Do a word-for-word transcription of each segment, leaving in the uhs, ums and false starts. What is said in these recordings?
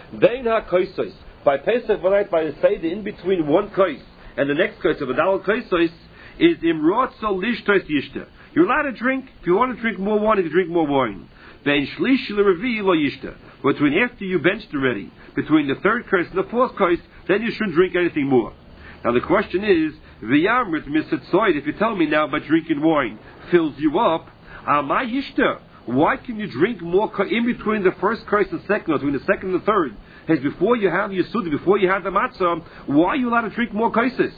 Bein ha-koisos. By Pesach by night, by the Seder, in between one kois and the next kois of a dalal koisos, is imrotzo lishtos yishta. You're allowed to drink. If you want to drink more wine, you can drink more wine. Bein shlishi l'revi lo yishta. Between after you benched already, between the third kois and the fourth kois, then you shouldn't drink anything more. Now the question is, v'yamrit misatzoid. If you tell me now by drinking wine fills you up, amai yishta. Why can you drink more in between the first kois and second, or between the second and the third? As before you have your suda, before you have the matzah, why are you allowed to drink more koises?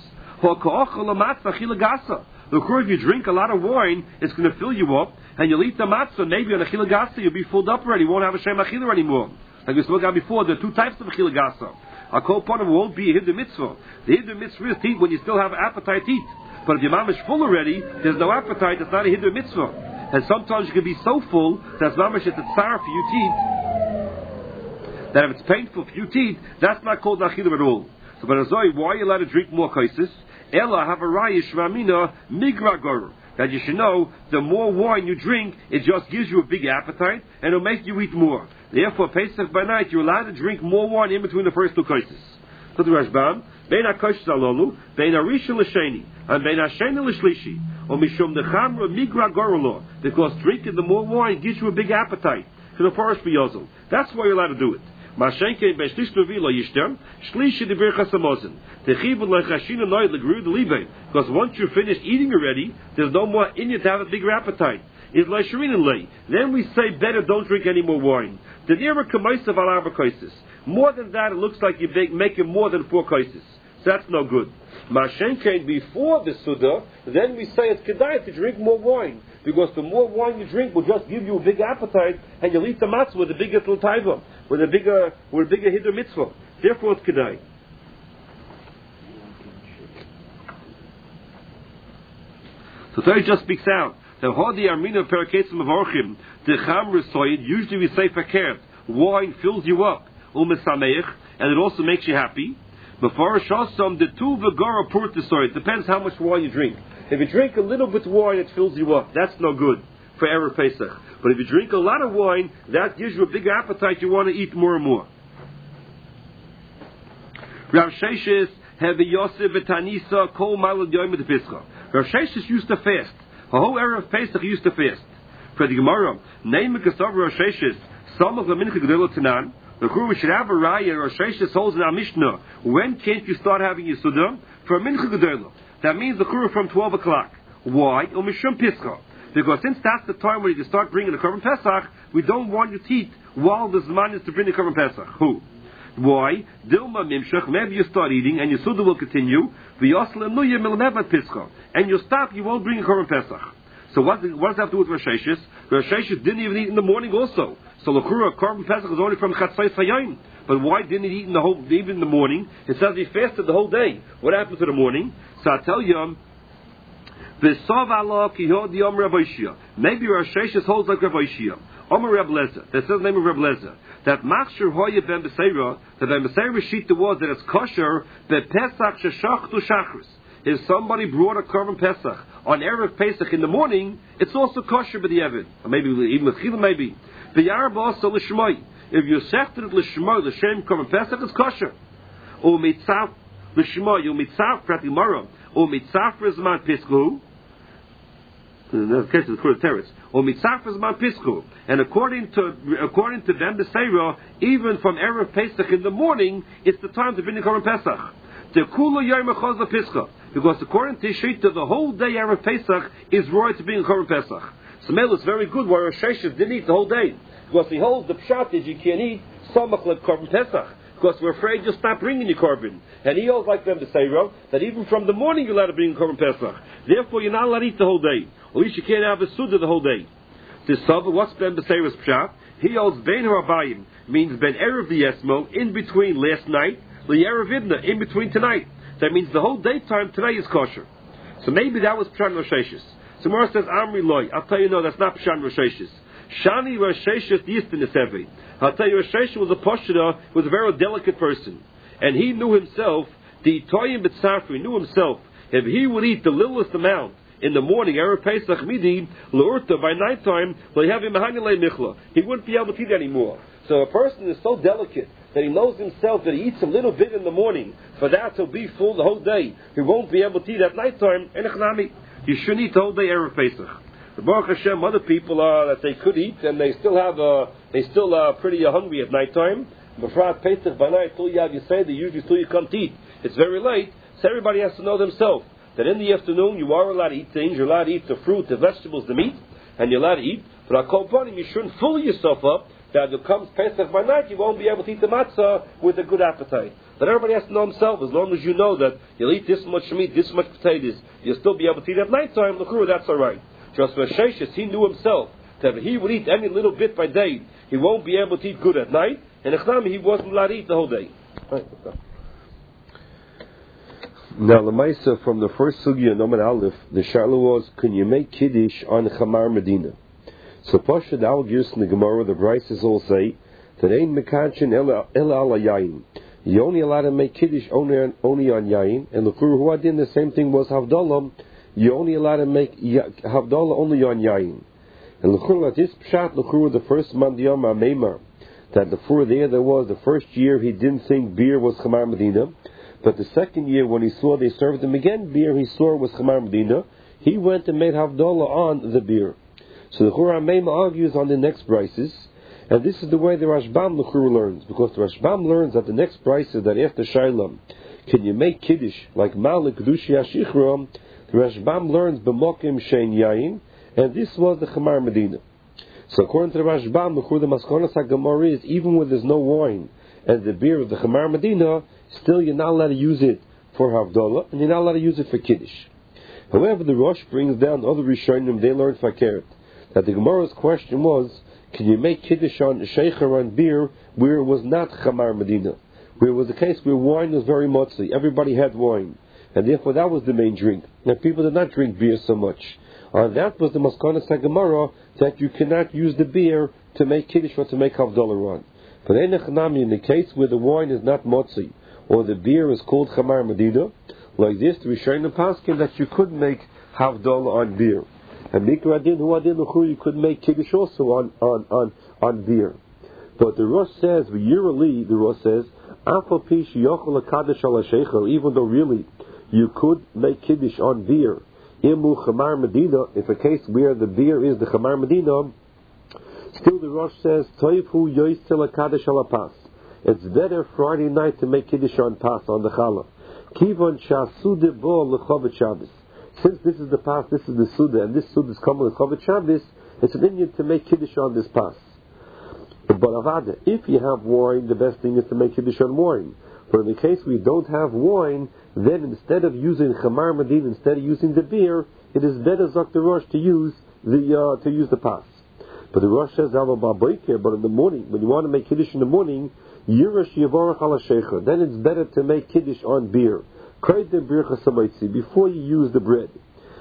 The if you drink a lot of wine, it's going to fill you up, and you'll eat the matzah, maybe on a chilagasa, you'll be filled up already, you won't have a shem achila anymore. Like we spoke about before, there are two types of chilagasa. A kol panim won't be a hiddur mitzvah. The hiddur mitzvah is to eat when you still have appetite to eat. But if your mom is full already, there's no appetite, it's not a hiddur mitzvah. And sometimes you can be so full that mamash it's a tsar for you to eat. That if it's painful for you to eat, that's not called achilah at all. So, but Azoi, why are you allowed to drink more kaisis? Ella have a raya shramina migragor. That you should know, the more wine you drink, it just gives you a big appetite and it'll make you eat more. Therefore, Pesach by night, you're allowed to drink more wine in between the first two kaisis. So the Rashbam, bein ha-kaisis alolu, bein ha-rishon l'sheni, and bein ha-sheni l'shlishi, or mishum dechamra migragor, because drinking the more wine gives you a big appetite. To the first biyozil. That's why you're allowed to do it. Because once you're finished eating already, there's no more in you to have a bigger appetite. Then we say better don't drink any more wine. More than that, it looks like you're making more than four kaisis. So that's no good. Before the Suda, then we say it's kedai to drink more wine. Because the more wine you drink will just give you a big appetite, and you'll eat the matzah with a bigger taiva, with a bigger, with a bigger hiddur mitzvah. Therefore, it's kedai. So Torah just speaks out. The hodi armina peraketzim of orchim, the chamr soid. Usually we say fakert. Wine fills you up, umesameich, and it also makes you happy. Before shasam the two v'gara purtisoid. Depends how much wine you drink. If you drink a little bit of wine, it fills you up. That's no good for Erev Pesach. But if you drink a lot of wine, that gives you a bigger appetite. You want to eat more and more. Rav Sheshes have Yosef v'Tanisa kol malad yom de Pesach. Rav Sheshes used to fast. The whole Erev Pesach he used to fast. For the Gemara, name Kasav Rav Sheshes some of the mincha gedela tanan. The Kuru should have a raya. Rav Sheshes holds in our Mishnah. When can't you start having your suda? For a mincha gedela. That means the Kuru from twelve o'clock. Why? Umishum Pischa. Because since that's the time when you can start bringing the Korban Pesach, we don't want you to eat while the Zman is to bring the Korban Pesach. Who? Why? Dilma Mimshach, maybe you start eating and your Suda will continue. And you'll stop, you won't bring a Korban Pesach. So what, what does that have to do with Rosh Hashanah? Rosh Hashanah didn't even eat in the morning also. So the Kuru, Korban Pesach is only from Chatzais Hayayim. But why didn't he eat in the whole, even in the morning? It says he fasted the whole day. What happened to the morning? So I tell you, maybe Rosh Hashanah holds like Rabbi Shia. Omer Reb Lezer. That says the name of Reb Lezer. That Machshir Hoya Ben Beseira, that Ben Beseira Shita was that it's kosher, that Pesach Sheshach to Shachris. If somebody brought a Korban Pesach on Erev Pesach in the morning, it's also kosher by the Evid. Or maybe even with Chila maybe. The Yarba also Lishmai. If you sefted it Lishmai, the Shem Korban Pesach is kosher. Or Mitzaf Lishmai, or Mitzaf Prati Mara, or Mitzaf Rizman Pisku. In the case of the Kurd terrorists, or Mitzaf Rizman Pisku. And according to according to them, the Seirah, even from Erev Pesach in the morning, it's the time to bring the Korban Pesach. The Kula Yom Chazla Pischa. Because according to Shita, the whole day Erev Pesach is right to bring a Korban Pesach. So Mel is very good where Rosh Hashanah didn't eat the whole day. Because he holds the pshat is you can't eat samach like Korban Pesach. Because we're afraid you'll stop bringing your Korban. And he holds like them to say, that even from the morning you're allowed to bring Korban Pesach. Therefore you're not allowed to eat the whole day. At least you can't have a Suda the whole day. This Sava, what's Ben Beseira's pshat? He holds Ben Harabayim, means Ben Erev the Yesmo, in between last night, the Erev Idna, in between tonight. That means the whole daytime today is kosher. So maybe that was Pshan Rosh Hashanah. So Mara says, Amri Loi. I'll tell you, no, that's not Pshan Rosh Hashanah. Shani Rosh Hashanah Yistin Nesevi. I'll tell you, Rosh Hashanah was a Poshida, was a very delicate person. And he knew himself, the Toyim B'tzafri knew himself, if he would eat the littlest amount in the morning, Erev Pesach Midi, L'urta, by nighttime, he wouldn't be able to eat anymore. So a person is so delicate that he knows himself that he eats a little bit in the morning, for that he'll be full the whole day. He won't be able to eat at night time. You shouldn't eat the whole day Erev Pesach. The Baruch Hashem, other people uh, that they could eat and they still have uh, they still are uh, pretty uh, hungry at night time. Befrat Pesach by night, till you have you say, they usually till you come to eat. It's very late, so everybody has to know themselves that in the afternoon you are allowed to eat things. You're allowed to eat the fruit, the vegetables, the meat, and you're allowed to eat. But I'll call upon him, you shouldn't fool yourself up that if it comes Pesach by night, you won't be able to eat the matzah with a good appetite. But everybody has to know himself. As long as you know that you'll eat this much meat, this much potatoes, you'll still be able to eat at night time. L'chura, that's all right. Just for Sheshes, he knew himself that if he would eat any little bit by day, he won't be able to eat good at night. And Echnami, he wasn't allowed to eat the whole day. Right. Now, the Maisa from the first sugya, Noman Aleph, the Sharla was, can you make Kiddush on Chamar Medina? So Pasha Al Gis in the Gemara, the Brises all say that ain't Mekanchin Ela Ala Yain. You only allowed to make Kiddush only on, only on Yain, and the Kuru Huadin, the same thing was Havdalah. You only allowed to make Havdalah only on Yain. And the Kuru, this Pshat, the Kuru, the first Mandiyam Ameimar, that the Fur there there was, the first year he didn't think beer was Chamar Medina, but the second year when he saw they served him again beer, he saw it was Chamar Medina, he went and made Havdalah on the beer. So the Chura Meima argues on the next brises, and this is the way the Rashbam the Chura learns, because the Rashbam learns that the next brises that after Shailam, can you make Kiddush like Malik Dushi Ashichram? The Rashbam learns B'mokim Shein Yain, and this was the Chamar Medina. So according to the Rashbam, the Chura Maskonas HaGemara is even when there's no wine and the beer of the Chamar Medina, still you're not allowed to use it for Havdalah, and you're not allowed to use it for Kiddush. However, the Rosh brings down other Rishonim, they learned Fakert, that the Gemara's question was, can you make Kiddush on Sheicher on beer where it was not Chamar Medina? Where it was a case where wine was very motzi, everybody had wine, and therefore that was the main drink. Now people did not drink beer so much. And uh, that was the Maskonas HaGemara, that you cannot use the beer to make Kiddush or to make Havdalah on. But in the case where the wine is not motzi, or the beer is called Chamar Medina, like this, the Rishonim paskin that you could make Havdalah on beer. And Mikra Adin, Hu Adin, you could make Kiddush also on, on, on, on beer. But the Rosh says, yearly, the Rosh says, even though really you could make Kiddush on beer, Imu Chamar Medina, if a case where the beer is the Chamar Medina, still the Rosh says, Toifu Yoisel Kadesh Alapas. It's better Friday night to make Kiddush on Pas, on the Challah. Kivon Shasude Bo Lechovet Shabbos. Since this is the Pas, this is the Suda, and this Suda is coming with Chovet Shabbos, it's an Indian to make Kiddush on this Pas. But Avada, if you have wine, the best thing is to make Kiddush on wine. But in the case we don't have wine, then instead of using Chamar Medina, instead of using the beer, it is better Zok the Rosh to use the uh, to use the Pas. But the Rosh says, but in the morning, when you want to make Kiddush in the morning, Yirash Yavorach ala Sheikha, then it's better to make Kiddush on beer. Before you use the bread.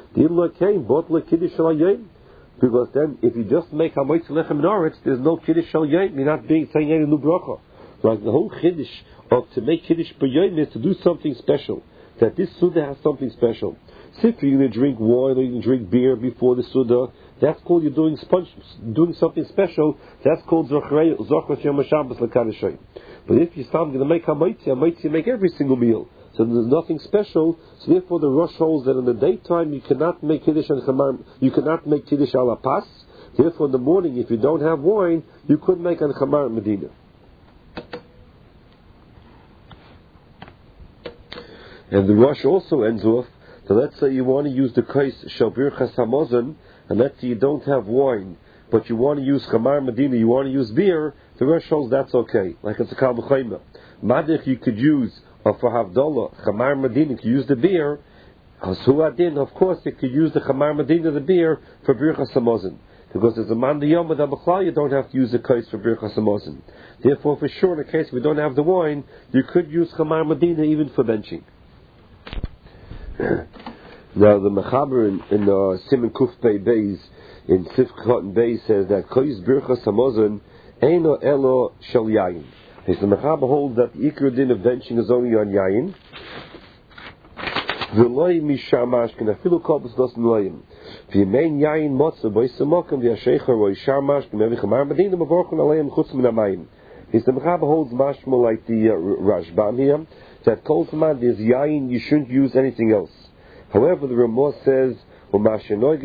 Because then, if you just make Hamoitzi Lechem Noretz, there's no Kiddush Shal Yom, you're not being saying any new bracha. Like the whole Kiddush of to make Kiddush per Yom is to do something special. That this Suda has something special. So if you're going to drink wine or you can drink beer before the Suda, that's called you're doing sponge, doing something special. That's called Zochras Yom HaShabbos L'Kadashai. But if you're going to make Hamoitzi, Hamoitzi you make every single meal. So there's nothing special. So therefore, the Rosh holds that in the daytime you cannot make Kiddush and Chamar, you cannot make Kiddush ala Pas. Therefore, in the morning, if you don't have wine, you could make an Chamar Medina. And the Rosh also ends off that let's say you want to use the Kais Shabir Chasamozan, and let's say you don't have wine, but you want to use Chamar Medina, you want to use beer. The Rosh holds that's okay. Like it's a Kal B'Chayma. Madich you could use. Or for Havdalah, Chamar Medina, you could use the beer. Hasuadin, of course, you could use the Chamar Medina, the beer, for Birchas Hamazon. Because as a man the Yom with Abachal, you don't have to use the kais for Birchas Hamazon. Therefore, for sure, in the case we don't have the wine, you could use Chamar Medina even for benching. Now, the Mechaber in, in uh, Simon Kuf Pei Beis, in Sifchat and Beis, says that Kais Birchas Hamazon Eino Elo Shel Yayin. The Mechaber holds that the Ikar Din of benching is only on Yayin. V'loi mishamash can afilu kolbus dos noyim. V'yemein Yayin motza b'yisamakim v'yasheicher roi shamash can evi chamar medina mavorchon aleim chutz min amayim. Is the Mechaber holds mashma like the uh, Rashbam here, that Kol Zman there's yayin, you shouldn't use anything else. However, the Ramah says, Mashma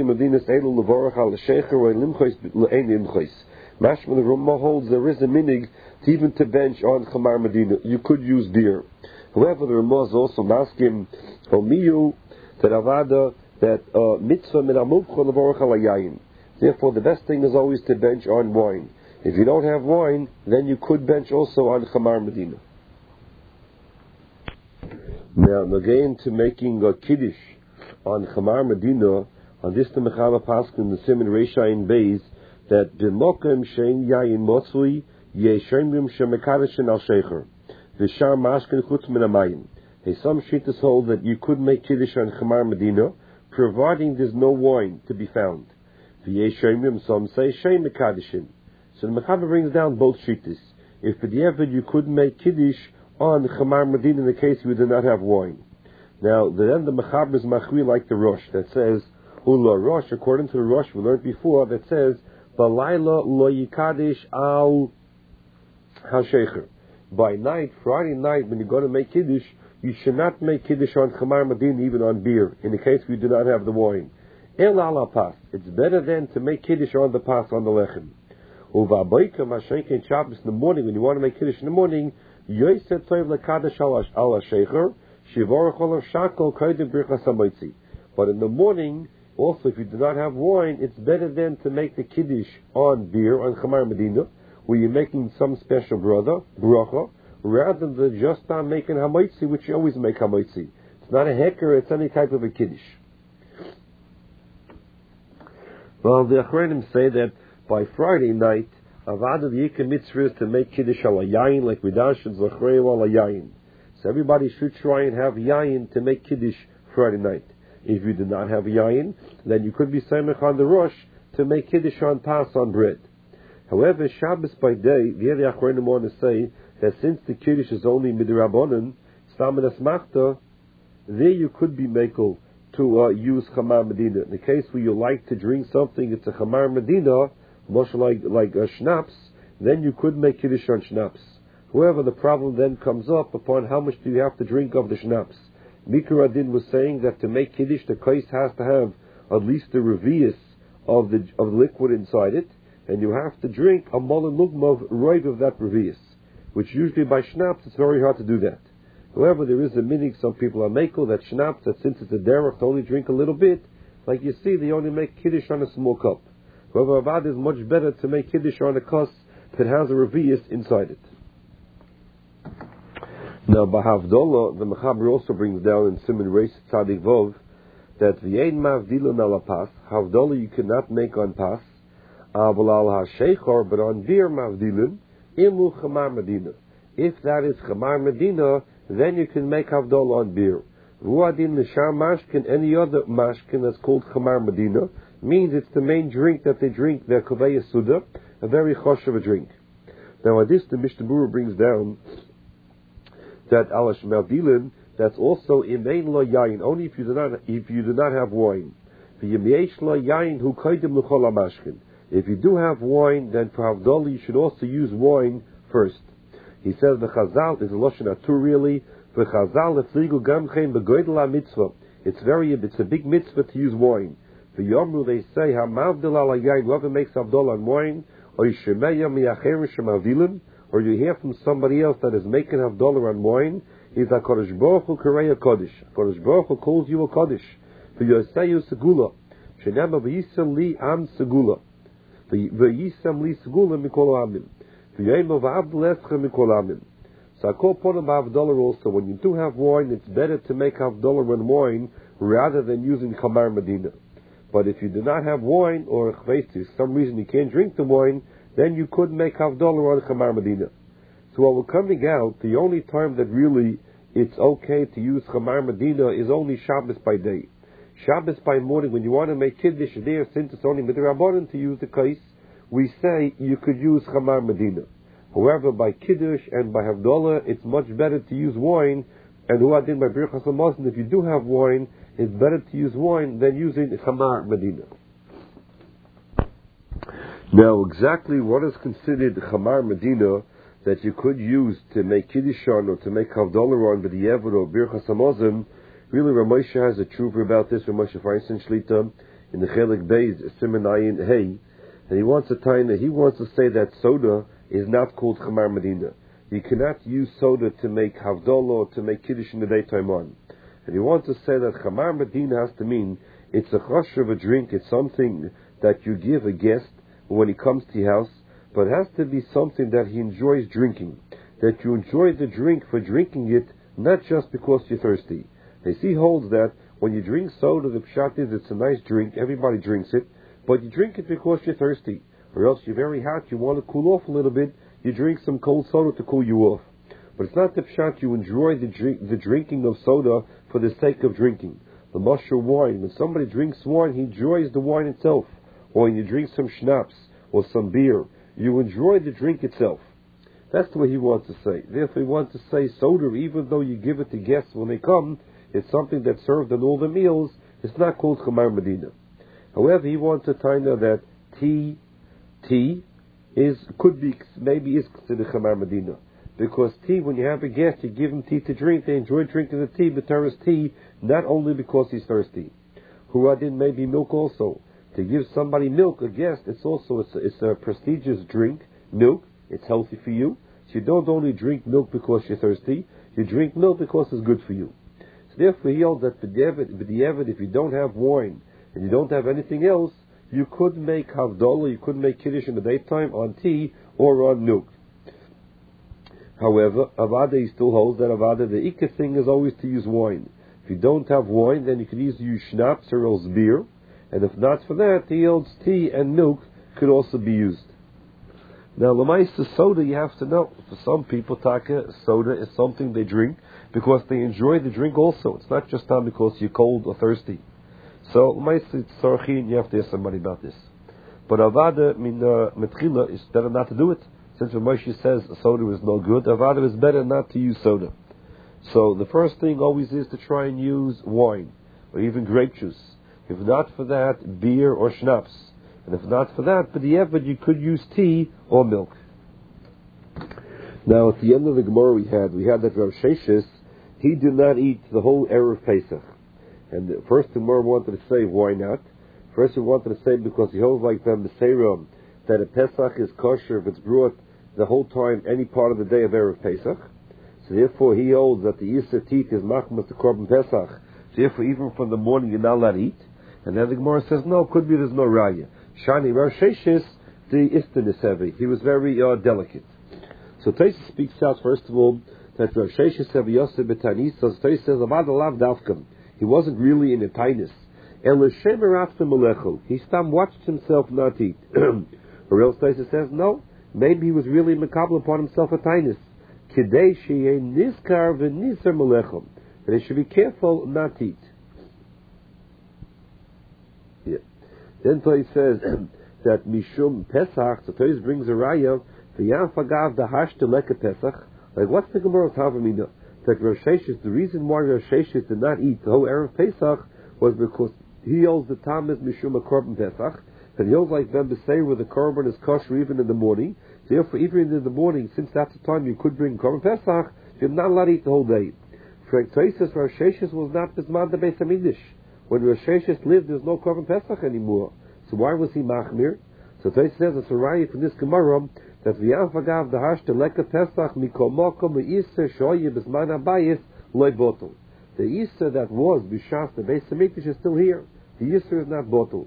the Ramah holds there is a minig to even to bench on Chamar Medina. You could use beer. However, the Ramah is also masking Omiyu that Avada that uh, mitzvah min amukcha levorach al yayin. Therefore, the best thing is always to bench on wine. If you don't have wine, then you could bench also on Chamar Medina. Now, again to making a kiddush on Chamar Medina, on this the Mechaber Paskin in the Siman Reishayin Beis that b'mokem shein yayin motzli yeshemrim shemekadeshin al shecher v'shar mashkin chutz min hamayim. Hey, some shittas hold that you could make kiddush on Chamar Medina, providing there's no wine to be found. V'yeshemrim, some say shein mekadeshin. So the Mechaber brings down both shittas. If for the ever you could make kiddush on Chamar Medina in the case you do not have wine. Now, then the Mechaber is machri like the Rosh that says, Ula Rosh, according to the Rosh we learned before, that says, Balayla lo yikadish al ha-shecher. By night, Friday night, when you're going to make kiddush, you should not make kiddush on Chamar Medina, even on beer, in the case we do not have the wine. El ala pas. It's better then to make kiddush on the pas, on the lechem. Uva boika mashenken Shabbos in the morning, when you want to make kiddush in the morning, yoyset toiv lekadish al ha-shecher, shivorach olav shakol kodim birchas hamoitzi. But in the morning, also, if you do not have wine, it's better then to make the kiddush on beer, on Chamar Medina, where you're making some special brother, bracha, rather than just on making hamoitzi, which you always make hamoitzi. It's not a heker, it's any type of a kiddush. Well, the Achronim say that by Friday night, Avada the Yikah Mitzvah is to make kiddush al yayin, like we dash in Zachrei al yayin. So everybody should try and have yayin to make kiddush Friday night. If you do not have yayin, then you could be samech on the rosh to make kiddush on pas on bread. However, Shabbos by day, the other Achronim want to say that since the kiddush is only midrabanan, stamin asmachta, there you could be mekel to uh, use Chamar Medina. In the case where you like to drink something, it's a Chamar Medina, much like like a schnapps, then you could make kiddush on schnapps. However, the problem then comes up upon how much do you have to drink of the schnapps. Mikra Adin was saying that to make kiddush, the kais has to have at least the revius of the of the liquid inside it, and you have to drink a molen lugma right of that revius, which usually by schnapps it's very hard to do that. However, there is a minig, some people are makel that schnapps, that since it's a derech to only drink a little bit, like you see, they only make kiddush on a small cup. However, avad is much better to make kiddush on a kos that has a revius inside it. Now, by Havdalah, the Mechaber also brings down in Siman Reis Tzadik Vov that v'yein mavdilun ala pas, Havdalah you cannot make on pas, aval al ha-sheichor, but on beer mavdilun, imu Chamar Medina. If that is Chamar Medina, then you can make Havdalah on beer. Ruadin l'shar mashkin, any other mashkin that's called Chamar Medina, means it's the main drink that they drink, their Kovei Suda, a very chosh of a drink. Now, at this, the Mishnah Berurah brings down that alash mavdilin, that's also imein lo yayin, only if you do not if you do not have wine. V'yemyesh lo yayin hu kodim l'chol hamashkin. If you do have wine, then for Havdalah you should also use wine first. He says the Chazal is a lashon atur really. The Chazal etzligu gamchein begoydel ha-mitzvah. It's very it's a big mitzvah to use wine. The Yomru they say hamavdil al yayin. Whoever makes Havdalah on wine, or yishemeya miyacherim shemavdilin, or you hear from somebody else that is making Havdalah on wine, is a Kodesh Baruch Hu Kareya Kodesh. Kodesh Baruch Hu calls you a Kodesh. V'yoseyu Segula. Shenema v'yisam li am Segula. V'yisam li Segula mikol amim. V'yema v'avdel escha mikol amim. So I call upon Havdalah also, when you do have wine, it's better to make Havdalah on wine rather than using Chamar Medina. But if you do not have wine, or for some reason you can't drink the wine, then you could make Havdalah on Chamar Medina. So while we're coming out, the only time that really it's okay to use Chamar Medina is only Shabbos by day. Shabbos by morning, when you want to make Kiddush there, since it's only Midrabanan to use the kais, we say you could use Chamar Medina. However, by Kiddush and by Havdalah, it's much better to use wine, and Huadin by Birchas HaMazon, if you do have wine, it's better to use wine than using Chamar Medina. Now, exactly what is considered Chamar Medina, that you could use to make Kiddushan or to make Havdalah on B'diavad or Birchas Hamazon, really Ramosha has a truth about this, Ramosha Feinstein Shlita, in the Chelik Beis, Siman Ayin Hey, and he wants to tie that he wants to say that soda is not called Chamar Medina. You cannot use soda to make Havdalah or to make Kiddush in the daytime on. And he wants to say that Chamar Medina has to mean it's a chasher of a drink, it's something that you give a guest when he comes to your house, but it has to be something that he enjoys drinking. That you enjoy the drink for drinking it, not just because you're thirsty. They see holds that when you drink soda, the pshat is it's a nice drink, everybody drinks it, but you drink it because you're thirsty. Or else you're very hot, you want to cool off a little bit, you drink some cold soda to cool you off. But it's not the pshat you enjoy the drink, the drinking of soda for the sake of drinking. The mushroom wine, when somebody drinks wine, he enjoys the wine itself. Or when you drink some schnapps or some beer, you enjoy the drink itself. That's the way he wants to say. Therefore he wants to say soda, even though you give it to guests when they come, it's something that's served on all the meals, it's not called Chamar Medina. However, he wants to tell you that tea, tea, is, could be, maybe is considered Chamar Medina. Because tea, when you have a guest, you give him tea to drink, they enjoy drinking the tea, but there is tea, not only because he's thirsty. Huradin may be milk also. To give somebody milk, a guest, it's also it's a, it's a prestigious drink. Milk, it's healthy for you. So you don't only drink milk because you're thirsty, you drink milk because it's good for you. So therefore he holds that b'diavad, if you don't have wine and you don't have anything else, you could make havdalah, you could make kiddush in the daytime on tea or on milk. However, avada he still holds that avada the ikka thing is always to use wine. If you don't have wine, then you can either use schnapps or else beer. And if not for that, he holds tea and milk could also be used. Now, Lamaisa soda, you have to know. For some people, taka, soda is something they drink because they enjoy the drink also. It's not just time because you're cold or thirsty. So, Lamaisa, it's sarchin, you have to ask somebody about this. But avada, min metchila, is better not to do it. Since Moshe says soda is no good, avada is better not to use soda. So, the first thing always is to try and use wine, or even grape juice. If not for that, beer or schnapps. And if not for that, b'diavad, you could use tea or milk. Now, at the end of the Gemara we had, we had that Rav Sheshes, he did not eat the whole Erev Pesach. And the first the Gemara wanted to say, why not? First he wanted to say because he holds like them, the Seiram, that a Pesach is kosher if it's brought the whole time, any part of the day of Erev Pesach. So therefore he holds that the Yisr Teeth is machmas to Korban Pesach. So therefore even from the morning you're not allowed to eat. And then the Gemara says, no, could be there's no raya. Shani Rav Sheshes, the Istin is heavy. He was very uh, delicate. So Taisa speaks out, first of all, that Rav Sheshes have Yosef b'Tanis. So Taisa says, Avad alav davkam. He wasn't really in a tinus. El Hashem eraftem alechu. He stam watched himself not eat. Or else Taisa says, no, maybe he was really makabel upon himself a tinus. Kidei sheyeh niskar v'niser melechem. And he should be careful not to eat. Yeah. Then Toy says that Mishum Pesach, so Toy brings a raya, v'yam fagav dahash to leka Pesach. Like, what's the Gemara's Havamina? That Rosh Hashanah, the reason why Rosh Hashanah did not eat the whole Erev Pesach was because he holds the Tammuz Mishum a Korban Pesach, and he holds like them to say where the Korban is kosher even in the morning. So therefore, even in the morning, since that's the time you could bring Korban Pesach, you're not allowed to eat the whole day. For Toy says Rosh Hashanah was not Bisman the Beis HaMikdash. When Rosh Hashanah lived, there's no Korban Pesach anymore. So why was he machmir? So Toy says it's a raya from this Gemara that v'yam fagav dahash to leka Pesach mikol mokom le'isser shoye b'zman habayis loy bottle. The Isser that was b'shas the Beis HaMikdash is still here. The Isser is not bottle.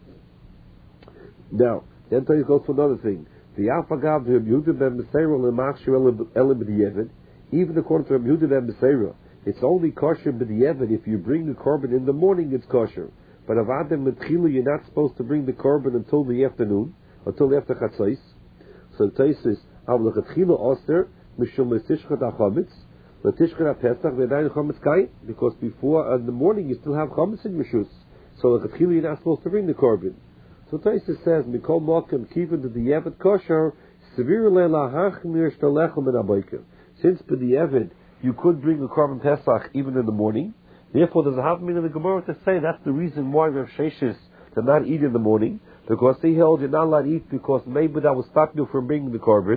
Now, then Toy goes to another thing. V'yam fagav v'yam Yehuda ben Beseira le'machshir ele b'diavad. Even according to Rabbi Yehuda ben Beseira, it's only kosher b'diavad if you bring the korban in the morning. It's kosher. But avadem metchila, you're not supposed to bring the korban until the afternoon, until after chatzos. So Tais says, av lechatchila oser mishum letishchat hachametz, letishchat hapesach v'adayin chametz kai, because before in the morning you still have chametz in rishus. So lechatchila, you're not supposed to bring the korban. So Tais says, mikol mokem kiven to the yavet kosher sevir le'lahachmir shtalechem and abayker. Since b'diavad you could bring the korban pesach even in the morning. Therefore, there's a havmin in the Gemara to say that's the reason why Rav Sheshes did not eat in the morning, because he held you're not allowed to eat because maybe that will stop you from bringing the korban.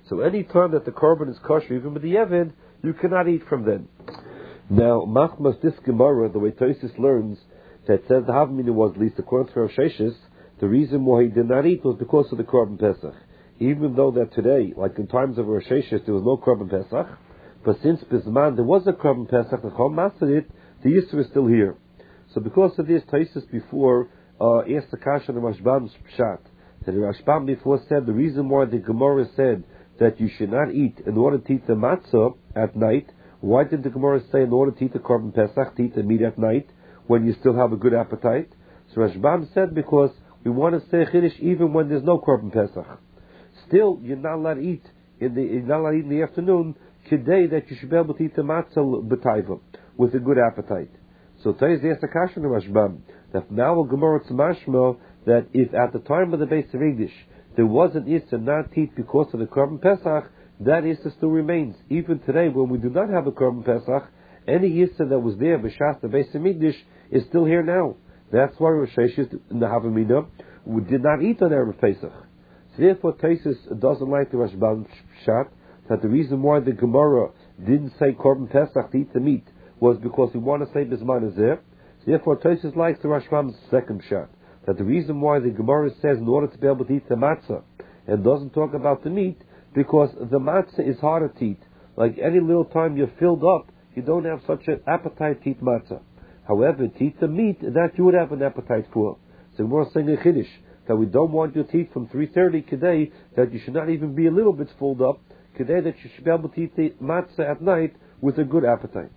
So any time that the korban is kosher, even with the Eved, you cannot eat from then. Now, Machmas, this Gemara, the way Tosfos learns, that says the Havamina was, at least according to Rav Sheshes, the reason why he did not eat was because of the korban Pesach. Even though that today, like in times of Rav Sheshes, there was no korban Pesach, but since Bisman there was a korban Pesach, the Chol mastered it, the Yisra is still here. So because of this, Tosfos before uh, asked the Kasha and the Rashbam's Pshat, that the Rashbam before said the reason why the Gemara said that you should not eat in order to eat the matzah at night, why did the Gemara say in order to eat the korban Pesach, to eat the meat at night, when you still have a good appetite? So Rashbam said because we want to say Chiddush even when there's no korban Pesach. Still, you're not allowed to eat in the, you're not allowed to eat in the afternoon, today that you should be able to eat the matzah b'taiva, with a good appetite. So today's the Kasha and the Rashbam, that now a Gemara Tzmashma, that if at the time of the Beis Hamikdash there was an Issa not to eat because of the korban Pesach, that Issa still remains. Even today, when we do not have a korban Pesach, any Issa that was there, b'shas the Beis Hamikdash, is still here now. That's why Rosh Hashanah in the Havamina we did not eat on Erev Pesach. So therefore, Tosfos doesn't like the Rashbam Pshat, that the reason why the Gemara didn't say korban Pesach to eat the meat was because we want to say Bisman is there. So therefore, Tosfos likes the Rashbam's second Pshat, that the reason why the Gemara says in order to be able to eat the matzah and doesn't talk about the meat, because the matzah is harder to eat. Like any little time you're filled up, you don't have such an appetite to eat matzah. However, to eat the meat, that you would have an appetite for. So we're saying a Chiddush, that we don't want you to eat from three thirty today, that you should not even be a little bit filled up, today that you should be able to eat the matzah at night with a good appetite.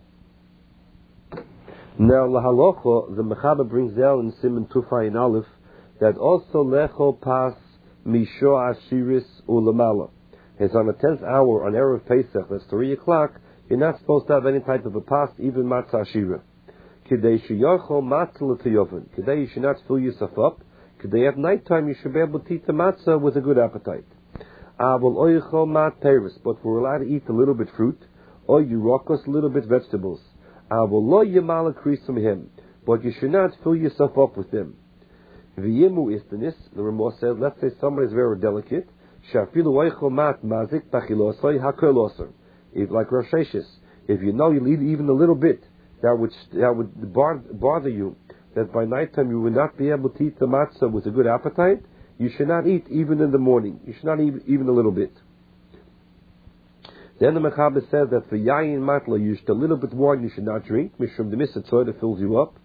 Now, lahalocha, the Mechaber brings down in Siman Tufay and Aleph, that also lecho pas misho ashiris ulamala. It's on the tenth hour on Erev Pesach, that's three o'clock, you're not supposed to have any type of a past, even matzah ashira. Kidei sheyachol matzah l'tiyovin. Kidei you should not fill yourself up. Kidei at night time you should be able to eat the matzah with a good appetite. Avol oichol mat peris, but we're allowed to eat a little bit fruit, or yirokos, a little bit vegetables. Avol lo yemala krisum him, but you should not fill yourself up with them. V'yimu istanis, the Ramah said, let's say somebody is very delicate, shafilu oichol mat mazik bachilosoi hakolosor. If like Rosh Hashanah, if you know you'll eat even a little bit, that would that would bother you, that by nighttime you would not be able to eat the matzah with a good appetite, you should not eat even in the morning. You should not eat even a little bit. Then the Mechaber said that for yayin matla, you should a little bit wine you should not drink, mishum the mitzvah that fills you up.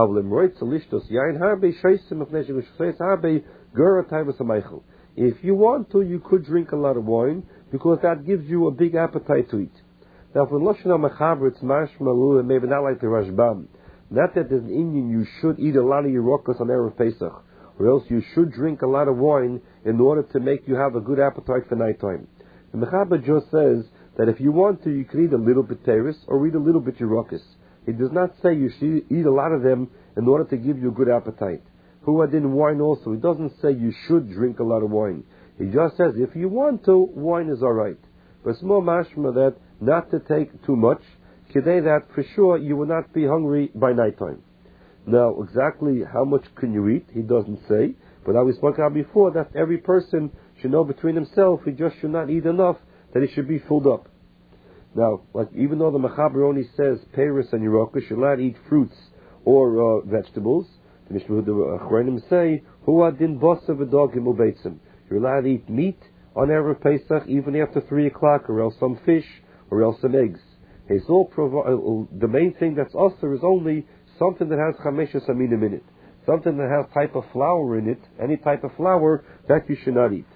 If you want to, you could drink a lot of wine, because that gives you a big appetite to eat. Now, for Lashon HaMechaber, it's mashmalu, and maybe not like the Rashbam. Not that there's an Indian, you should eat a lot of Yerokos on Erev Pesach, or else you should drink a lot of wine in order to make you have a good appetite for nighttime. The Mechaber just says that if you want to, you can eat a little bit teres or eat a little bit Yerokos. It does not say you should eat a lot of them in order to give you a good appetite. Who had in wine also, it doesn't say you should drink a lot of wine. It just says if you want to, wine is alright. But it's more mashma that not to take too much, today that for sure you will not be hungry by nighttime. Now, exactly how much can you eat, he doesn't say, but as we spoke about before, that every person should know between himself, he just should not eat enough, that he should be filled up. Now, like even though the Mechaber only says Peres and Yerokos, you're allowed to eat fruits or uh, vegetables, the Achronim say, Hu adin bosa v'dogim ubeitzim. You're allowed to eat meat on Erev Pesach even after three o'clock, or else some fish, or else some eggs. It's all provi- uh, the main thing that's also is only something that has chameshes aminim in it, something that has type of flour in it, any type of flour that you should not eat.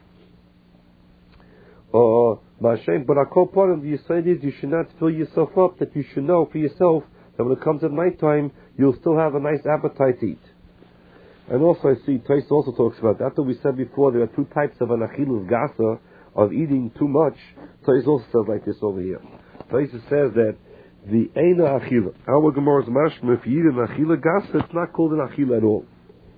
Uh, but our core part of the Yisrael is you should not fill yourself up, that you should know for yourself that when it comes at nighttime, you'll still have a nice appetite to eat. And also I see, Tosfos also talks about that. After we said before, there are two types of an achilus gasa, of eating too much. Tosfos also says like this over here. Tosfos says that the eina achila, our Gemara's mashma, if you eat an achila gasa, it's not called an achila at all.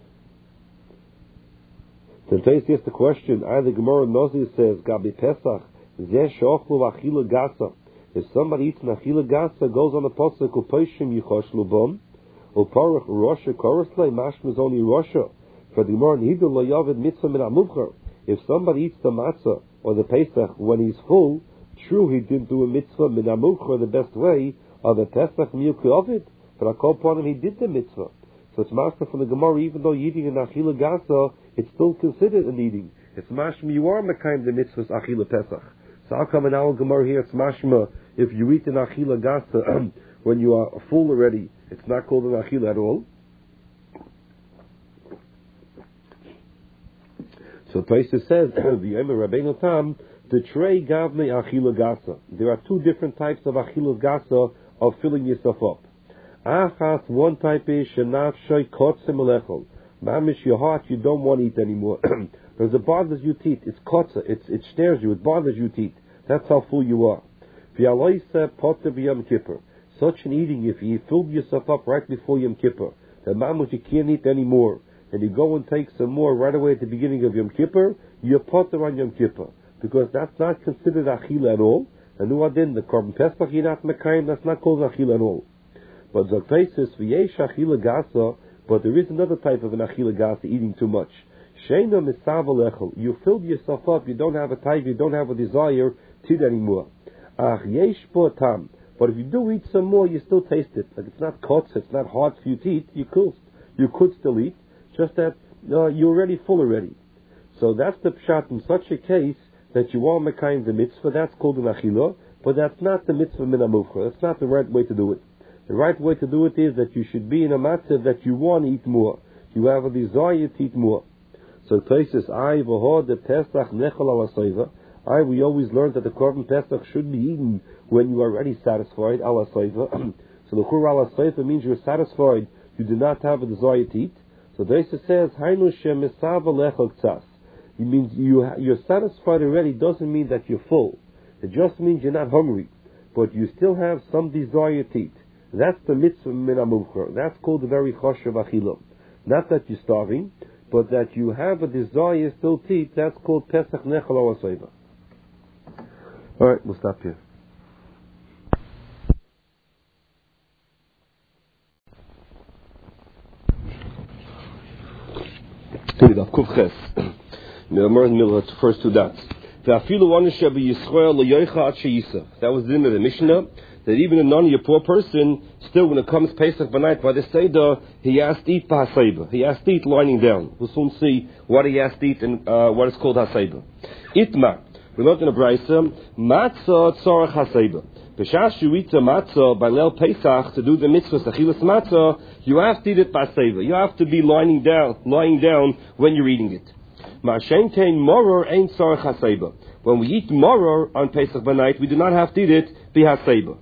Then Tosfos asks the question, either Gemara Nozi says, Gabi Pesach, zeh she'ochlu achila gasa. If somebody eats an achila gasa, goes on the posuk, u'poishim yichosh lubon, u'parach rosha koraslei, mashma is only rosha. For the Gemara, nihidu lo yavid mitzvah min ha'muvchar. If somebody eats the matzah or the Pesach when he's full, true, he didn't do a mitzvah minamucha the best way of the Pesach milk of it, but I call upon him he did the mitzvah. So it's master from the Gemara, even though eating an achila gasa, it's still considered an eating. It's mashma, you are mekayim the mitzvah's achila Pesach. So how come in our Gemara here it's mashma, if you eat an achila gasa when you are full already, it's not called an achila at all? So Tosfos says, the Emer Rabbeinu Tam, the trey gavne achila gasa. There are two different types of achila gasa of filling yourself up. Achas, one type is shenav shoy kotzim alechol. Mamish, your heart, you don't want to eat anymore. Because it bothers you to eat. It's kotza, it's, it stares you, it bothers you to eat. That's how full you are. V'aloisa potter v'yom kippur. Such an eating, if you filled yourself up right before Yom Kippur, the mamish, you can't eat anymore, and you go and take some more right away at the beginning of Yom Kippur, you're potter on Yom Kippur. Because that's not considered achila at all. And nu adin, the korban pesach, you're not mekayim, that's not called achila at all. But the Tosfos v'yesh achila gasa, but there is another type of an achila gasa, eating too much. Sheina misav alechel. You filled yourself up, you don't have a type, you don't have a desire to eat anymore. Ach yesh bo tam. But if you do eat some more, you still taste it. Like it's not kotz, it's not hard for you to eat. You could, you could still eat, just that uh, you're already full already. So that's the pshat in such a case that you are mekayim the mitzvah. That's called an achila, but that's not the mitzvah min hamuvcha. That's not the right way to do it. The right way to do it is that you should be in a matzav that you want to eat more. You have a desire to eat more. So Tosfos, I v'hod the pesach nechol ala soiva. I, we always learned that the korban pesach should be eaten when you are already satisfied, ala soiva. So the chur ala soiva means you're satisfied, you do not have a desire to eat. So Tosfos says, hainu shemisav alechol ktsas. It means you, you're satisfied already, doesn't mean that you're full. It just means you're not hungry, but you still have some desire to eat. That's the mitzvah min hamuvcha. That's called the very choshev achila. Not that you're starving, but that you have a desire still to eat. That's called pesach nechol ala soiva. All right, we'll stop here. The first two dots. That was the end of the Mishnah. That even a non-Yapur person, still when it comes Pesach by night by the Seder, he has to eat Haseba. He has to eat lying down. We'll soon see what he has to eat and uh, what is called Haseba. Itma. We learned in a Braisa, Matzah Tzorach Haseba. B'shas you eat a matzah by Leil Pesach to do the mitzvah Achilas Matzah, you have to eat it by Haseba. You have to be lying down, lying down when you're eating it. Ma'ashen Tein Moror Ein Tzorach Haseba. When we eat Moror on Pesach by night, we do not have to eat it by Haseba.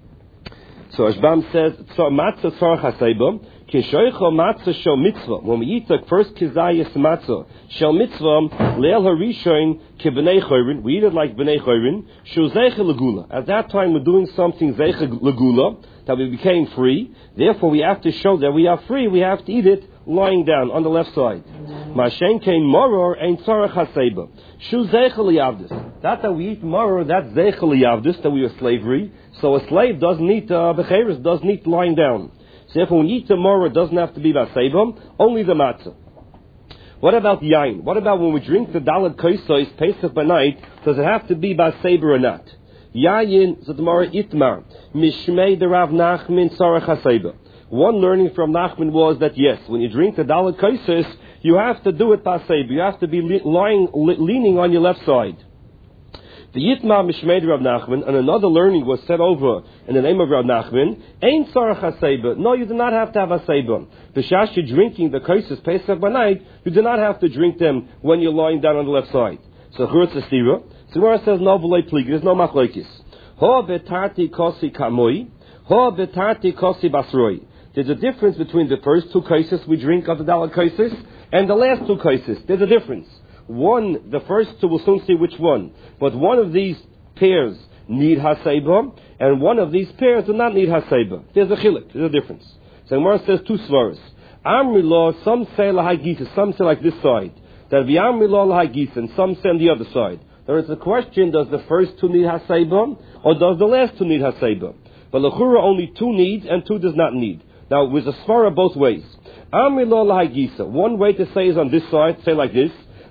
So Ashbam says, matzah tzarach haseba, kishoicha matzah shel mitzvah. When we eat the first kizayis matzah shel mitzvah, leil harishon kibnei chorin, we eat it like bnei chorin, shu zeicha legula. At that time we're doing something zeicha legula, that we became free. Therefore we have to show that we are free, we have to eat it lying down on the left side. Mashen kein moror ein tzarach haseba. Shu zeicha liyavdis. That that we eat moror, that's zeicha liyavdis, that we are slavery. So a slave doesn't need, uh, becheres doesn't need lying down. So therefore when we eat the moror, it doesn't have to be baseba, only the matzah. What about yain? What about when we drink the dalad koisos Pesach by night? Does it have to be baseba or not? Yayin zedmar itmar mishmei the Rav Nachman tzarach haseba. One learning from Nachman was that yes, when you drink the dalad koisos, you have to do it baseba. You have to be li- lying, li- leaning on your left side. The Yitma Mishmei Rav Nachman, and another learning was set over in the name of Rav Nachman. Ein tzarach haseba. No, you do not have to have haseba. B'shash you're drinking the koisos Pesach by night, you do not have to drink them when you're lying down on the left side. So Churutz Estira. So Gemara says no v'lei pligi. There's no machlokes. Ho betarti kosi kamoi. Ho betarti kosi basroi. There's a difference between the first two koisos we drink of the dalad koisos and the last two koisos. There's a difference. One, the first two, we'll soon see which one. But one of these pairs need haseba, and one of these pairs do not need haseba. There's a chiluk, there's a difference. So Gemara says two svaras. Amri law, some say lahagisa, some say like this side. That the amri law lahagisa, and some say on the other side. There is a question, does the first two need haseba, or does the last two need haseba? But l'chura only two needs, and two does not need. Now, with a svara both ways. Amri law lahagisa, one way to say is on this side, say like this.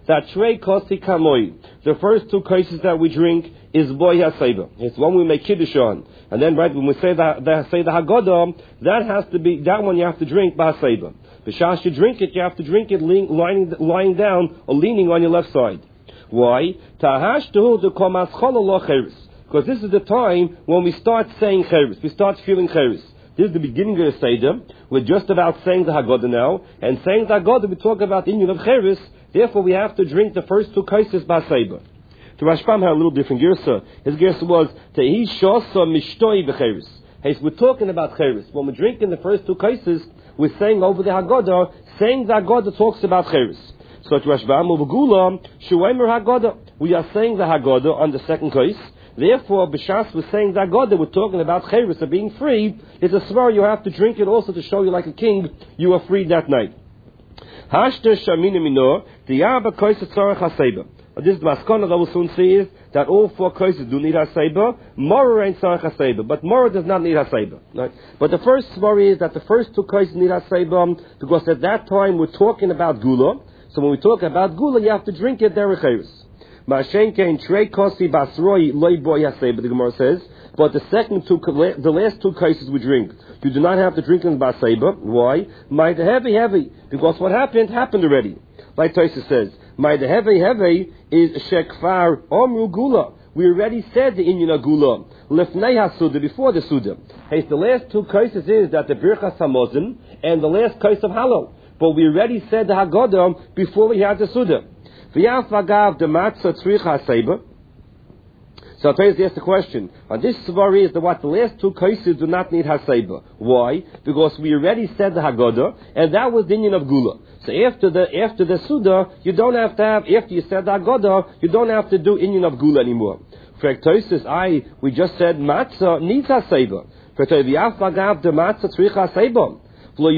that Trei Kosi Kamoi, the first two cases that we drink, is Boy HaSeiba. It's one we make Kiddush on. And then, right, when we say the, the, say the Haggadah, that has to be, that one you have to drink by HaSeiba. B'shas you drink it, you have to drink it lean, lying, lying down or leaning on your left side. Why? Because this is the time when we start saying Cheres. We start feeling Cheres. This is the beginning of the Seder. We're just about saying the Haggadah now. And saying the Haggadah, we talk about the union of Cheres. Therefore, we have to drink the first two kaises by Seiba. The Rashbam had a little different girsa. His girsa was, Tehi shosa mishtoi b'cheres. Hey, so we're talking about Cheres. When we're drinking the first two kaises, we're saying over the Haggadah, saying the Haggadah talks about Cheres. So to Rashbam, Uvagula, Shuaimer Haggadah. We are saying the Haggadah on the second case. Therefore, B'shas was saying the Haggadah, we're talking about Cheres, of being free. It's a svar, you have to drink it also to show you like a king, you are free that night. Hashter Shamina Minor, the Yaba Koisa Tzarech HaSeiba. This is the Maskana that we'll soon see is that all four Koises do need HaSeiba. Mora ain't Tzarech HaSeiba, but Mora does not need HaSeiba. Right? But the first story is that the first two Koises need HaSeiba because at that time we're talking about Gula. So when we talk about Gula, you have to drink it there. Ma'ashenkein Trei Kosi Basroi Loi Boy HaSeiba, the Gemara says. But the second two, the last two cases we drink, you do not have to drink them by Seiba. Why? Might heavy, heavy. Because what happened, happened already. Like Tosa says, Might heavy, heavy is Shekfar Omru Gula. We already said the Inyan Gula. Lefnei HaSuda, before the Suda. Hey, the last two cases is that the Birchas Hamazon and the last case of Halal. But we already said the Haggadah before we had the Suda. V'yaf Agav the Matzah Tzrich HaSeiba. So I'll tell you to ask the question. On this svar is that what the last two cases do not need HaSeiba. Why? Because we already said the Haggadah, and that was the Inyan of Gula. So after the after the Suda, you don't have to have, after you said the Haggadah, you don't have to do Inyan of Gula anymore. For Ektosis, I, we just said Matzah needs HaSeiba. For Ektosis, Agav the Matzah Tzrich HaSeiba. And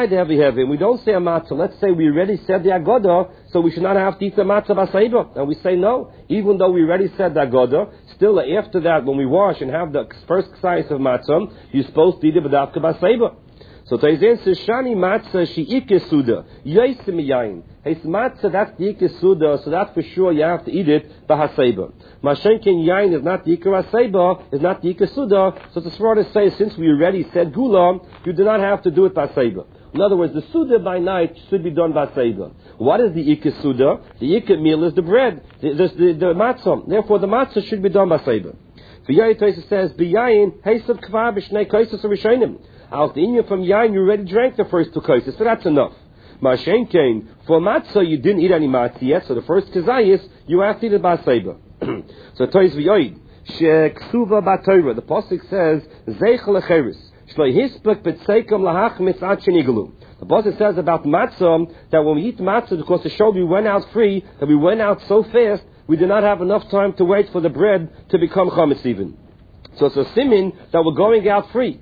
we don't say a matzah. Let's say we already said the Haggadah, so we should not have to eat the matzah b'seiba. And we say no, even though we already said the Haggadah, still after that, when we wash and have the first size of matzah, you're supposed to eat it b'davka b'seiba. So Taizen says, Shani matzah she'ike suda, yosim yayin. Hey, matzah, that's the ike suda, so that's for sure you have to eat it b'haseiba. Mashenkin yayin is not the ike haseiba, is not the ike suda, so the Sfarad says, since we already said gula, you do not have to do it b'haseiba. In other words, the suda by night should be done b'haseiba. What is the ike suda? The ike meal is the bread, the, the, the, the matzah. Therefore, the matzah should be done b'haseiba. V'yayin Tosa says, b'yayin, heisad kvar b'shnei koisos rishonim. Out the Inyan from Yain, you already drank the first two kaises, so that's enough. Ma'ashen Kain, for matzah, you didn't eat any matzah yet, so the first kazayis, you have to eat it by Seiba. So Tois v'yoid, she'ksuva ba'torah, the Pasuk says, zeich lecheres, shloi hispek b'tzeikom lahach mitzat shenigalu. The Pasuk says about matzah, that when we eat matzah, because the show we went out free, that we went out so fast, we did not have enough time to wait for the bread to become chametz even. So it's a simin that we're going out free.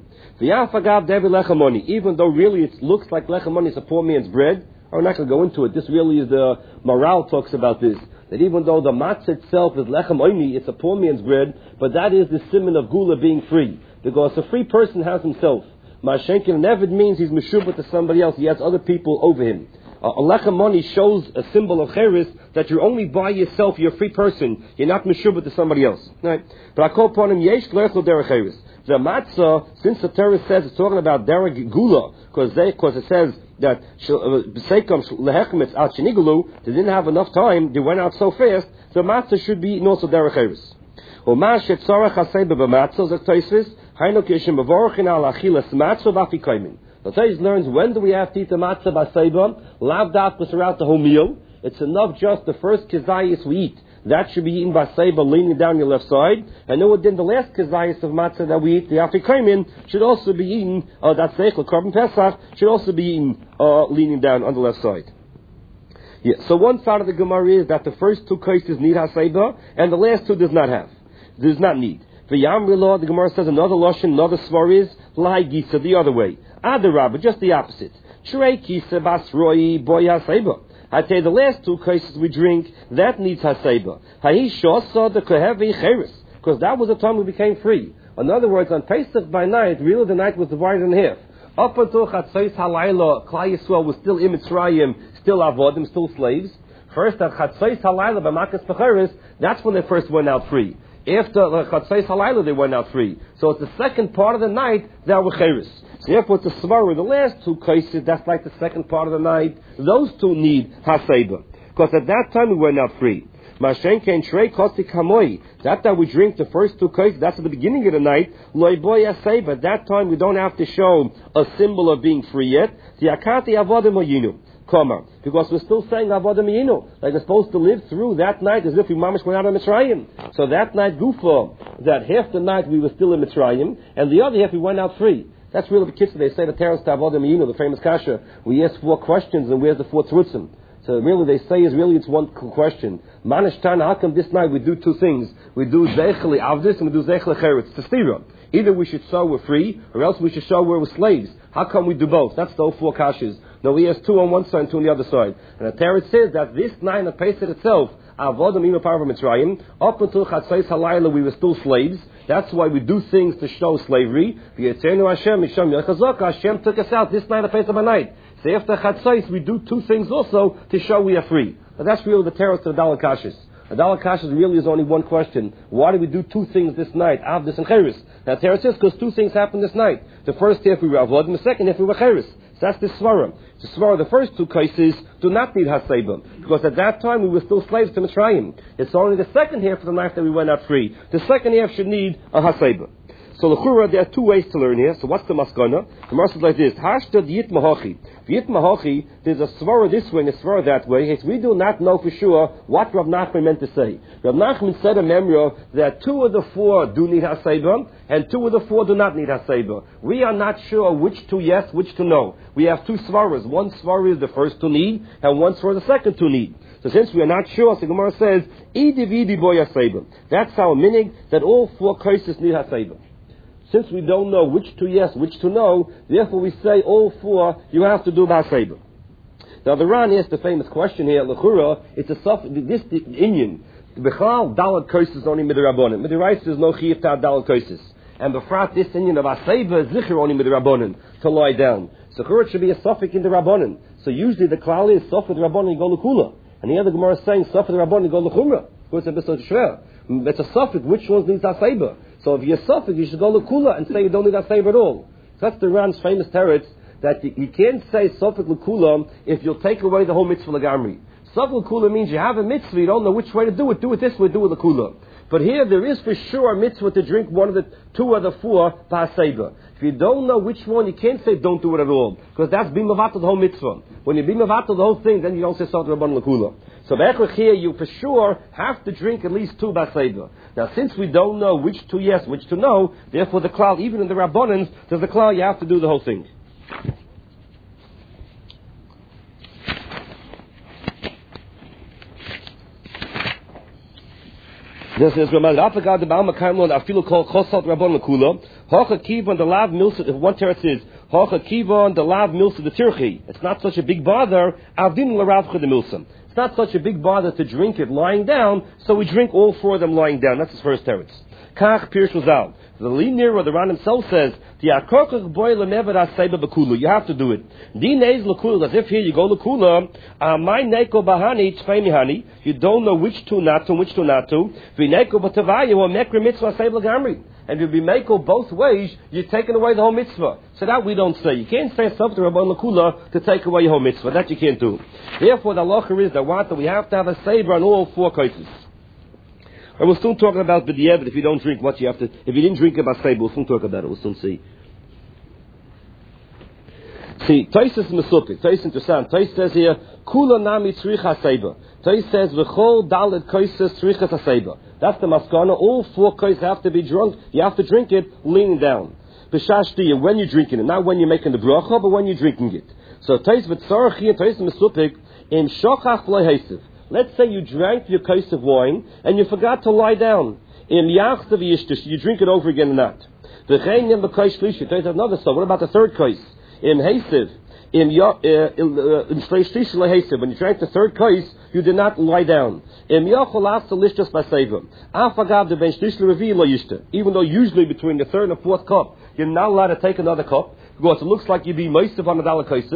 Even though really it looks like lechamoni is a poor man's bread, I'm not going to go into it. This really is the morale talks about this. That even though the matzah itself is lechem oini, it's a poor man's bread, but that is the siman of gula being free. Because a free person has himself. Ma'ashenkin never means he's meshubah to somebody else. He has other people over him. Uh, a lechem money shows a symbol of cheres that you're only by yourself. You're a free person. You're not meshubah to somebody else. Right? But I call upon him yesh l'echel derech cheres. The matzah, since the Torah says it's talking about derech gula, because because it says that b'seikom lehechmetz al shenigulu, they didn't have enough time. They went out so fast. The matzah should be eaten also derech cheres. U'ma shetzarech haseiba b'matzah zok Tosfos hainu k'yishim b'vorchin al achilas matzah v'afikoymin. The Torah learns when do we have to eat the matzah b'seiba? Lav dafka throughout the whole meal. It's enough just the first kizayis we eat. That should be eaten by seiba, leaning down your left side. And then within the last kazayas of matzah that we eat, the afikoymin, should also be eaten, uh, that's seichel, carbon pesach, should also be eaten, uh, leaning down on the left side. Yeah, so one side of the Gemara is that the first two cases need haseiba, and the last two does not have, does not need. The Yamri law, the Gemara says another lashon, another svar is, lai gisa, the other way. Adarabah, just the opposite. Shrei kisa basroi boy haseiba. I tell you, the last two cases we drink, that needs haseiba. Hahi shosa the kohevi cheres, because that was the time we became free. In other words, on Pesach by night, really the night was divided in half. Up until Chatzos Halayla, Klal Yisrael was still in Mitzrayim, still avodim, still slaves. First, at Chatzos Halayla b'Makas Pecheres, that's when they first went out free. After Chatzos Halayla, they went out free. So it's the second part of the night that were Cheres. So therefore, it's the Svara, the last two cases, that's like the second part of the night. Those two need Haseba. Because at that time, we went out free. Mashenke and Shrei Kosti Kamoi. That time we drink the first two cases, that's at the beginning of the night. Loi Boy Haseba. At that time, we don't have to show a symbol of being free yet. Tiakati Avodim Oyinu. Because we're still saying Avodah Miyinu, like we're supposed to live through that night as if we mamish went out of Mitzrayim. So that night, Gufa, that half the night we were still in Mitzrayim, and the other half we went out free. That's really the kitzur. They say the Teres to Avodah Miyinu, the famous kasha. We ask four questions, and where's the four trutzim? So really, they say is really it's one question. Manish Tana, how come this night we do two things? We do Zeicheli Avdis and we do Zeicheli Cheretz. It's stira. Either we should show we're free, or else we should show we're slaves. How come we do both? That's the four kashas. No, he has two on one side and two on the other side. And the Teretz says that this night of Pesach itself, Avodah Miyinu Parva Mitzrayim, up until Chatzos Halayla we were still slaves. That's why we do things to show slavery. V'yetzenu Hashem Misham Yechazaka. Hashem took us out this night of Pesach by night. So after Chatzos we do two things also to show we are free. But that's really the Teretz to the Daled Kashas. The Daled Kashas really is only one question. Why do we do two things this night? Avdis and Cheres. Now Teretz says because two things happened this night. The first half we were Avodah, and the second half we were Cheres. So that's the Svara. The Svara, the first two cases do not need Haseba. Because at that time we were still slaves to Mitzrayim. It's only the second half of the night that we went out free. The second half should need a Haseba. So l'chura, there are two ways to learn here. So what's the maskana? The maskana is like this: Hashtad yit mahachi. Yit mahachi. There's a svara this way and a svara that way. We do not know for sure what Rav Nachman meant to say. Rav Nachman said a memra that two of the four do need haseba and two of the four do not need haseba. We are not sure which two yes, which two no. We have two svaras. One svara is the first to need, and one svara the second to need. So since we are not sure, so Gemara says, Idi vidi boy haseba. That's our meaning that all four cases need haseba. Since we don't know which to yes, which to no, therefore we say all four you have to do b'haseba. Now the Ran asks the famous question here, l'chura, it's a soft, this the Indian, b'chal dalad curses only midrabanan. Midrash is no chiyuv ta dalad curses. And b'frat this Indian of haseba is zicher only midrabanan, to lie down. So l'chura should be a suffix in the rabbanan. So usually the klal is suffix the rabbanan, you go l'kula. And the other Gemara is saying suffix the rabbanan, you go l'chumra. It's a bit so shver. It's a suffix, which one needs haseba? So if you're suffix, you should go l'kula and say you don't need haseba at all. So that's the Ran's famous teretz that you, you can't say suffix l'kula if you'll take away the whole mitzvah l'gamri. Suffix l'kula means you have a mitzvah, you don't know which way to do it. Do it this way, do it l'kula. But here there is for sure a mitzvah to drink one of the two of the four b'haseba. If you don't know which one, you can't say don't do it at all, because that's bimavatal the whole mitzvah. When you bimavatal the whole thing, then you don't say suffix rabban l'kula. So b'echlich here, you for sure have to drink at least two b'haseba. Now, since we don't know which to yes, which to no, therefore the klal, even in the rabbanans, there's the klal, you have to do the whole thing. This is Ramal Rafagad the Baum Kaimlon Afilu called Chosat Rabban Lakula. Hocha Kiva the Lav Milsa. If one teretz is Hocha Kiva the Lav Milsa the Tirchi. It's not such a big bother. Avdin Laravcha the Milsa. It's not such a big bother to drink it lying down, so we drink all four of them lying down. That's his first teretz. Kach Pirush Lazal. The linear or the Ran himself says, you have to do it. As if here you go l'kula, my neko bahani tzfei you don't know which two not to, which two not to. V'neko b'tavayu or mekri mitzvah seiv l'gamri. And if you be meko both ways, you're taking away the whole mitzvah. So that we don't say. You can't say something to Rabban l'kula to take away your whole mitzvah. That you can't do. Therefore, the halacha is that what that we have to have a saber on all four cases. And we'll soon talk about b'diavad. If you don't drink, what you have to. If you didn't drink about saber, we'll soon talk about it. We'll soon see. See, Tais is mesupik. Tais interesting. Tais says here, Kula nami tzricha haseba. Tais says, V'chol dalet koises tzricha haseba. That's the maskana. All four koises have to be drunk. You have to drink it leaning down. B'shashtiya, when you're drinking it. Not when you're making the bracha, but when you're drinking it. So Tais v'tzarach here, Tais mesupik, in shochach v'lehesiv. Let's say you drank your kais of wine, and you forgot to lie down. In yachtav yishtish, you drink it over again or not. V'chein yem b'kais shlishi. Tais has another so. What about the third kais? In Hasiv, in in Shleish Lehasiv, when you drank the third kais, you did not lie down. In Yachol After Lishtas Baseva, Afagav the Ben Shlish Levi Lo Yishta. Even though usually between the third and the fourth cup, you're not allowed to take another cup, because it looks like you'd be moistav on the dalakaisis.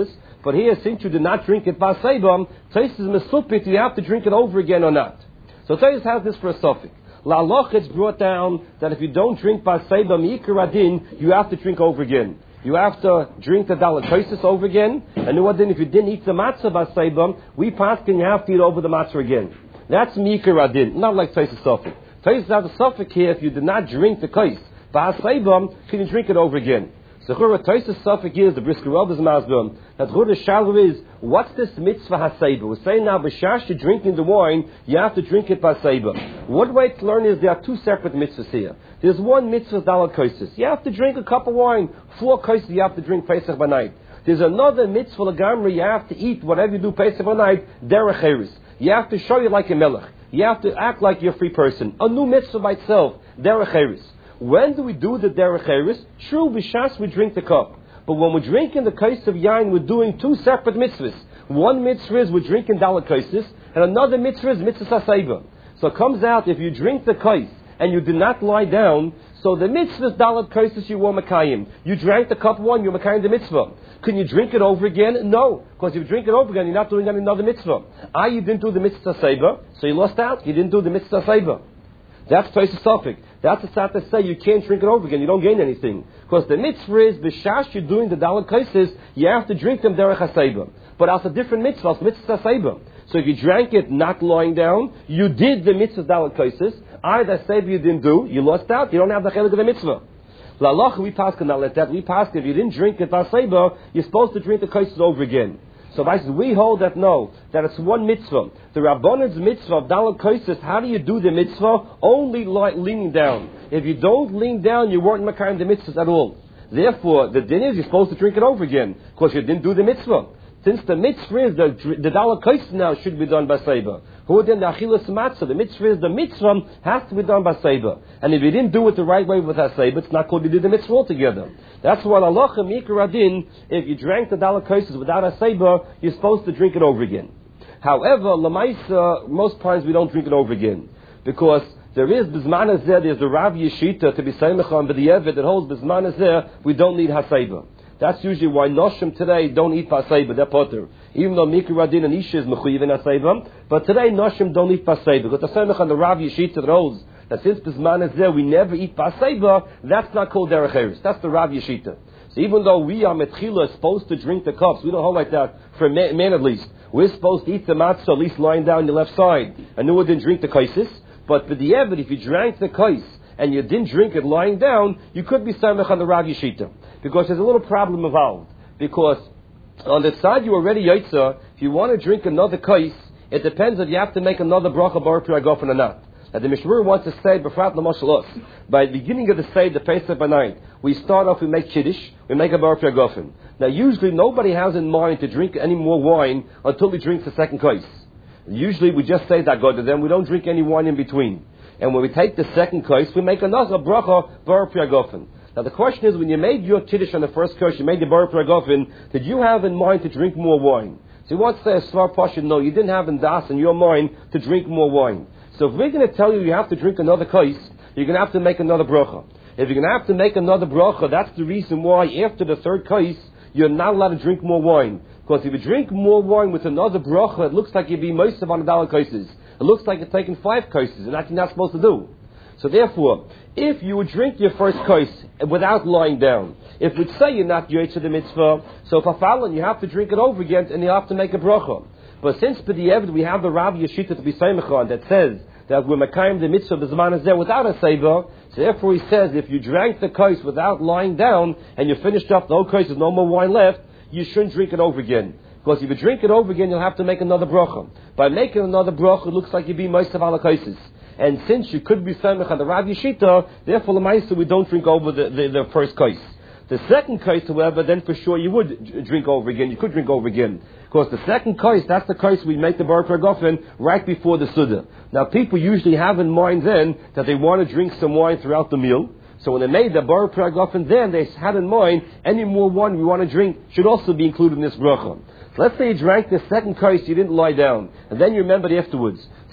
But here, since you did not drink it Baseba, Tais is Mesupit, you have to drink it over again or not. So Tais has this for a suffix. La'aloch, it's brought down that if you don't drink Baseba Mi'ikar Adin, you have to drink over again. You have to drink the Dalatosis over again. And then if you didn't eat the matzah Baseba, we pass and you have to eat over the matzah again. That's Mi'ikar Adin, not like Tais suffix. Tais has a suffix here, if you did not drink the Kais Baseba, can you drink it over again? So what Tais suffix is, the Brisker Rav is Masbim, that Chura Shalom is, what's this mitzvah haseba? We're saying now, b'shash you're drinking the wine, you have to drink it baseba. What way to learn is there are two separate mitzvahs here. There's one mitzvah, dalad koises. You have to drink a cup of wine. Four koises you have to drink Pesach by night. There's another mitzvah, lagamri, you have to eat whatever you do Pesach by night, derech eris. You have to show you like a melech. You have to act like you're a free person. A new mitzvah by itself, derech eris. When do we do the derech eris? True, b'shas we drink the cup. But when we're drinking the kais of yain, we're doing two separate mitzvahs. One mitzvah is we're drinking dalad kaisis, and another mitzvah is mitzvah saseba. So it comes out, if you drink the kais and you did not lie down, so the mitzvah is dalad kaisis, you were makayim. You drank the cup one, you're makayim the mitzvah. Can you drink it over again? No. Because if you drink it over again, you're not doing another mitzvah. Ah, you didn't do the mitzvah saseba, so you lost out. You didn't do the mitzvah saseba. That's Tosfos suffix. That's a sat to say you can't drink it over again. You don't gain anything. Because the mitzvah is, b'shash you're doing the dalad kaises, you have to drink them derech haseba. But that's a different mitzvah. It's mitzvah haseba. So if you drank it not lying down, you did the mitzvah dalad kaises. Either haseba you didn't do, you lost out. You don't have the chelik of the mitzvah. La'aloch, we pass can not let that. We pass if you didn't drink it haseba, you're supposed to drink the kaises over again. So we hold that no, that it's one mitzvah. The Rabbanon's mitzvah of dalad kaisis, how do you do the mitzvah? Only like leaning down. If you don't lean down, you weren't makayim the mitzvahs at all. Therefore, the din is you're supposed to drink it over again, because you didn't do the mitzvah. Since the mitzvah is, the, the dalad kaisis now should be done by seba. Who then the achilas matzah, the mitzvah is, the mitzvah has to be done by seba. And if you didn't do it the right way with haseba, it's not called you did the mitzvah altogether. That's why Allah Mikra Adin, if you drank the dalad kaisis without haseba, you're supposed to drink it over again. However, lamaisa, most times we don't drink it over again. Because there is bisman azeh, there's the Rav Yeshita to be Seimachon, but the Eved that holds bisman azeh, we don't need haseba. That's usually why Noshim today don't eat paseba, they're potter. Even though Mikra Adin and Isha is mechuyev in haseba, but today Noshim don't eat paseba. Because the Seimachon, the Rav Yeshita that holds that since bisman azeh we never eat paseba, that's not called derech eris. That's the Rav Yeshita. So even though we are metchila supposed to drink the cups, we don't hold like that for a man, man at least. We're supposed to eat the matzah at least lying down your left side. And no one didn't drink the kaisis. But for the Eved, if you drank the kais and you didn't drink it lying down, you could be samech on the Rav Yeshita. Because there's a little problem involved. Because on the side you already yaitza, if you want to drink another kais, it depends if you have to make another bracha bar piragofen or not. Now the Mishmur wants to say, b'frat l'mashal us, by the beginning of the say, the Pesach by night, we start off, we make kiddush, we make a bar piragofen. Now usually nobody has in mind to drink any more wine until he drinks the second kais. Usually we just say that God to them, we don't drink any wine in between. And when we take the second kais, we make another bracha bar piragofen. Now the question is, when you made your kiddush on the first kais, you made the bar piragofen, did you have in mind to drink more wine? So you want to say a svar pasha, no, you didn't have in das in your mind to drink more wine. So if we're going to tell you you have to drink another kais, you're going to have to make another bracha. If you're going to have to make another bracha, that's the reason why after the third kais, you're not allowed to drink more wine. Because if you drink more wine with another bracha, it looks like you're being most of on the dalad kaises. It looks like you're taking five kaises, and that's what you're not supposed to do. So therefore, if you would drink your first kais without lying down, if we'd say you're not yoytze the mitzvah, so if a you have to drink it over again, and you have to make a bracha. But since b'di'eved we have the Rav Yeshita to be Seimachon that says that we're makayim the mitzvah b'zman hazeh without a seiba, so therefore he says if you drank the kais without lying down and you finished up the whole kais with no more wine left, you shouldn't drink it over again. Because if you drink it over again, you'll have to make another bracha. By making another bracha, it looks like you'd be moisav ala kaises. And since you could be Seimach on the Rav Yeshita, therefore the Maisa we don't drink over the, the, the first kais. The second kais, however, then for sure you would drink over again. You could drink over again. Because the second kais, that's the kais we make the bar piragofen right before the Suda. Now people usually have in mind then that they want to drink some wine throughout the meal. So when they made the bar piragofen then, they had in mind any more wine we want to drink should also be included in this bracha. So let's say you drank the second kais, you didn't lie down. And then you remembered afterwards.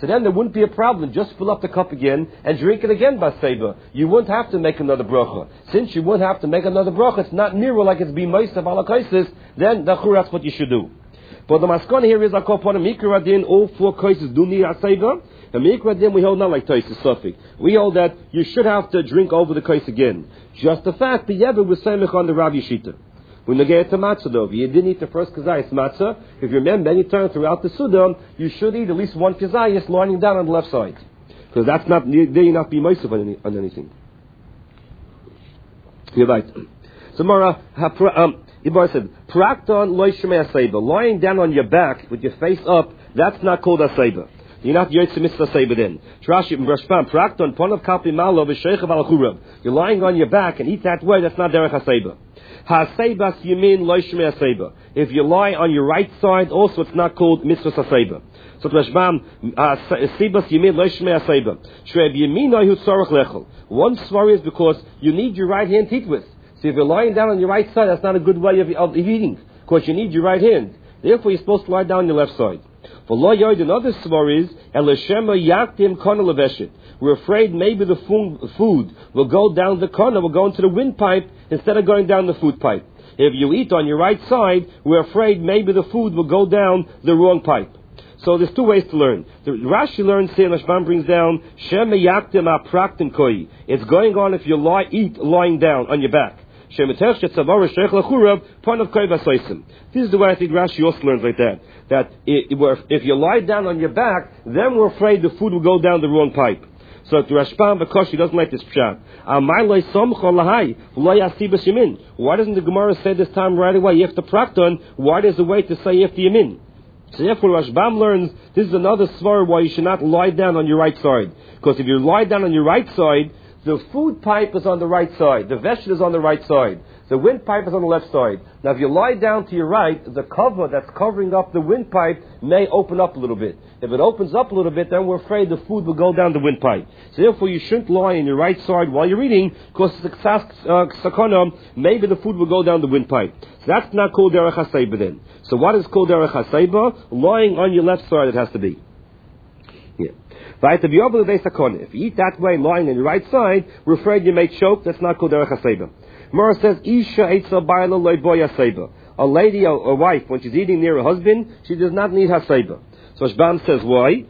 So then there wouldn't be a problem. Just fill up the cup again and drink it again, Baseba. You wouldn't have to make another bracha. Since you wouldn't have to make another bracha, it's not near like it's b'moisav ala kaisis, then that's what you should do. But the maskana here is, I call upon a mikra adin, all four kaisis do need aseba. And mikra adin we hold not like Taisis Sufik. We hold that you should have to drink over the kais again. Just the fact, the Yever was samech on the Rav Yeshita. When you get to matzah though, if you didn't eat the first kazayas matzah, if you remember any time throughout the Sudan, you should eat at least one kazayas lying down on the left side. Because that's not, there you not be moisav on, any, on anything. You're right. So Mara, um, Ibar said, Prakton loy shemei aseba, lying down on your back with your face up, that's not called aseba. You're not yotzei mitzvah aseba then. Trashi Rashbam, Prakton ponav kalpi malo v'sheichav al churab. You're lying on your back and eat that way, that's not derech aseba. Ha'asebas yamin loy shemei aseba. If you lie on your right side, also it's not called mitzvah aseba. So Rashbam, asebas yamin loy shemei aseba. Shreb yaminoi hu tzorach lechel. One svar is because you need your right hand to eat with. So if you're lying down on your right side, that's not a good way of, of eating, because you need your right hand. Therefore, you're supposed to lie down on your left side. For lo yoid, another svar is elishema yaktim kana leveshet. We're afraid maybe the food will go down the kana, will go into the windpipe instead of going down the food pipe. If you eat on your right side, we're afraid maybe the food will go down the wrong pipe. So there's two ways to learn. The Rashi learns here, and Rashbam brings down shema yaktim apraktim koi. It's going on if you lie, eat lying down on your back. This is the way I think Rashi also learns like that. That if you lie down on your back, then we're afraid the food will go down the wrong pipe. So the Rashbam Bakoshi doesn't like this pshat. Why doesn't the Gemara say this time right away? You have to prakton. Why there's a way to say you have to yamin? So therefore Rashbam learns this is another svar why you should not lie down on your right side. Because if you lie down on your right side, the food pipe is on the right side. The veshet is on the right side. The windpipe is on the left side. Now, if you lie down to your right, the cover that's covering up the windpipe may open up a little bit. If it opens up a little bit, then we're afraid the food will go down the windpipe. So therefore, you shouldn't lie on your right side while you're eating, because sakana, maybe the food will go down the windpipe. So that's not called derech haseiba then. So what is called derech haseiba? Lying on your left side it has to be. If you eat that way, lying on your right side, we're afraid you may choke. That's not called derech haseiba. Mara says, Isha eitza ba'ala loy boy haseiba. A lady, a, a wife, when she's eating near her husband, she does not need haseiba. So Shbam says, why?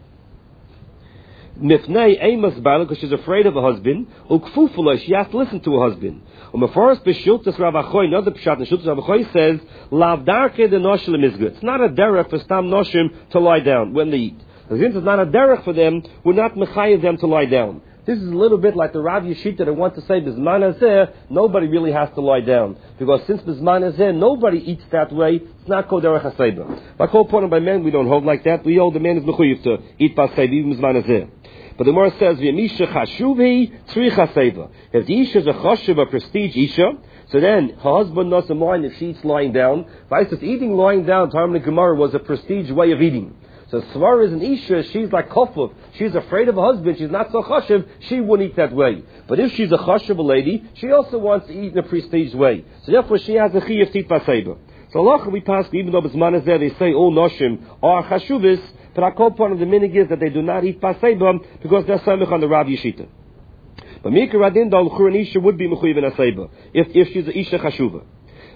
Mifnei eimas ba'ala, because she's afraid of her husband. Ukfufula, she has to listen to her husband. Umeforest b'shultas Rav Achoy, another pshat in Shultas Rav Achoy says, Lav darke de noshim lemizgut. It's not a derech for stam noshim to lie down when they eat. Since it's not a derech for them, we're not mechayev them to lie down. This is a little bit like the Rav Yeshita that want to say Bizman Hazeh, nobody really has to lie down. Because since Bizman Hazeh, nobody eats that way, it's not called derech haseiba. By call upon by men, we don't hold like that. We hold the man is mechayev to eat paseiba, even Bizman Hazeh. But the Gemara says, V'misha chashuvi tzrich haseiba. If the Isha is a chashuv, a prestige Isha, so then her husband doesn't mind if she eats lying down. Vice versa, eating lying down, Talmud Gemara was a prestige way of eating. So Svar is an Isha, she's like Kofuf. She's afraid of her husband, she's not so chashiv, she wouldn't eat that way. But if she's a chashiv lady, she also wants to eat in a prestige way. So therefore she has a chiyuv tit paseiba. So Allah we pass, even though Bisman is there, they say all noshim are chashuvis, but I call part of the minig is that they do not eat paseiba because they're samich on the Rav Yeshita. But Mika Radin Dal Churan Isha would be mechuyev in aseiba, if, if she's a Isha chashuva.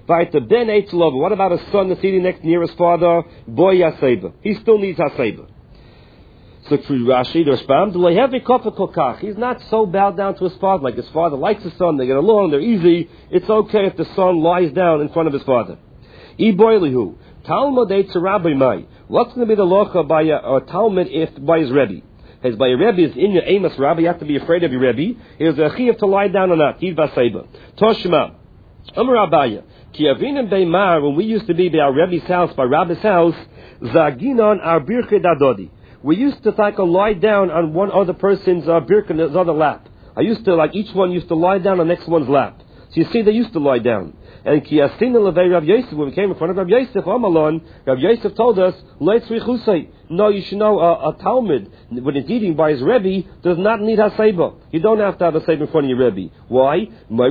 What about a son that's eating next near his father? Boy Yaseba. He still needs Haseba. So through Rashi, the Rashbam, he's not so bowed down to his father. Like his father likes his son, they get along, they're easy. It's okay if the son lies down in front of his father. Iboilihu. Talmud eitz Rabbi Mai. What's going to be the locha by a, a Talmud if by his Rebbe? As by a Rebbe is in your Amos Rabbi, you have to be afraid of your Rebbe. Is a chiyuv to lie down or not? Yid Baseba. Toshma. Amar Abaya. When we used to be by our Rebbe's house, by Rabbi's house, Zaginon our birke dadodi. We used to take a lie down on one other person's uh, birke in his other lap. I used to, like each one used to lie down on the next one's lap. So you see, they used to lie down. And Kiyasina Levei Rav Yosef, when we came in front of Rav Yosef, Amalon, Rav Yosef told us, no, you should know a, a Talmud, when it's eating by his Rebbe, does not need Haseiba. You don't have to have a Haseiba in front of your Rebbe. Why?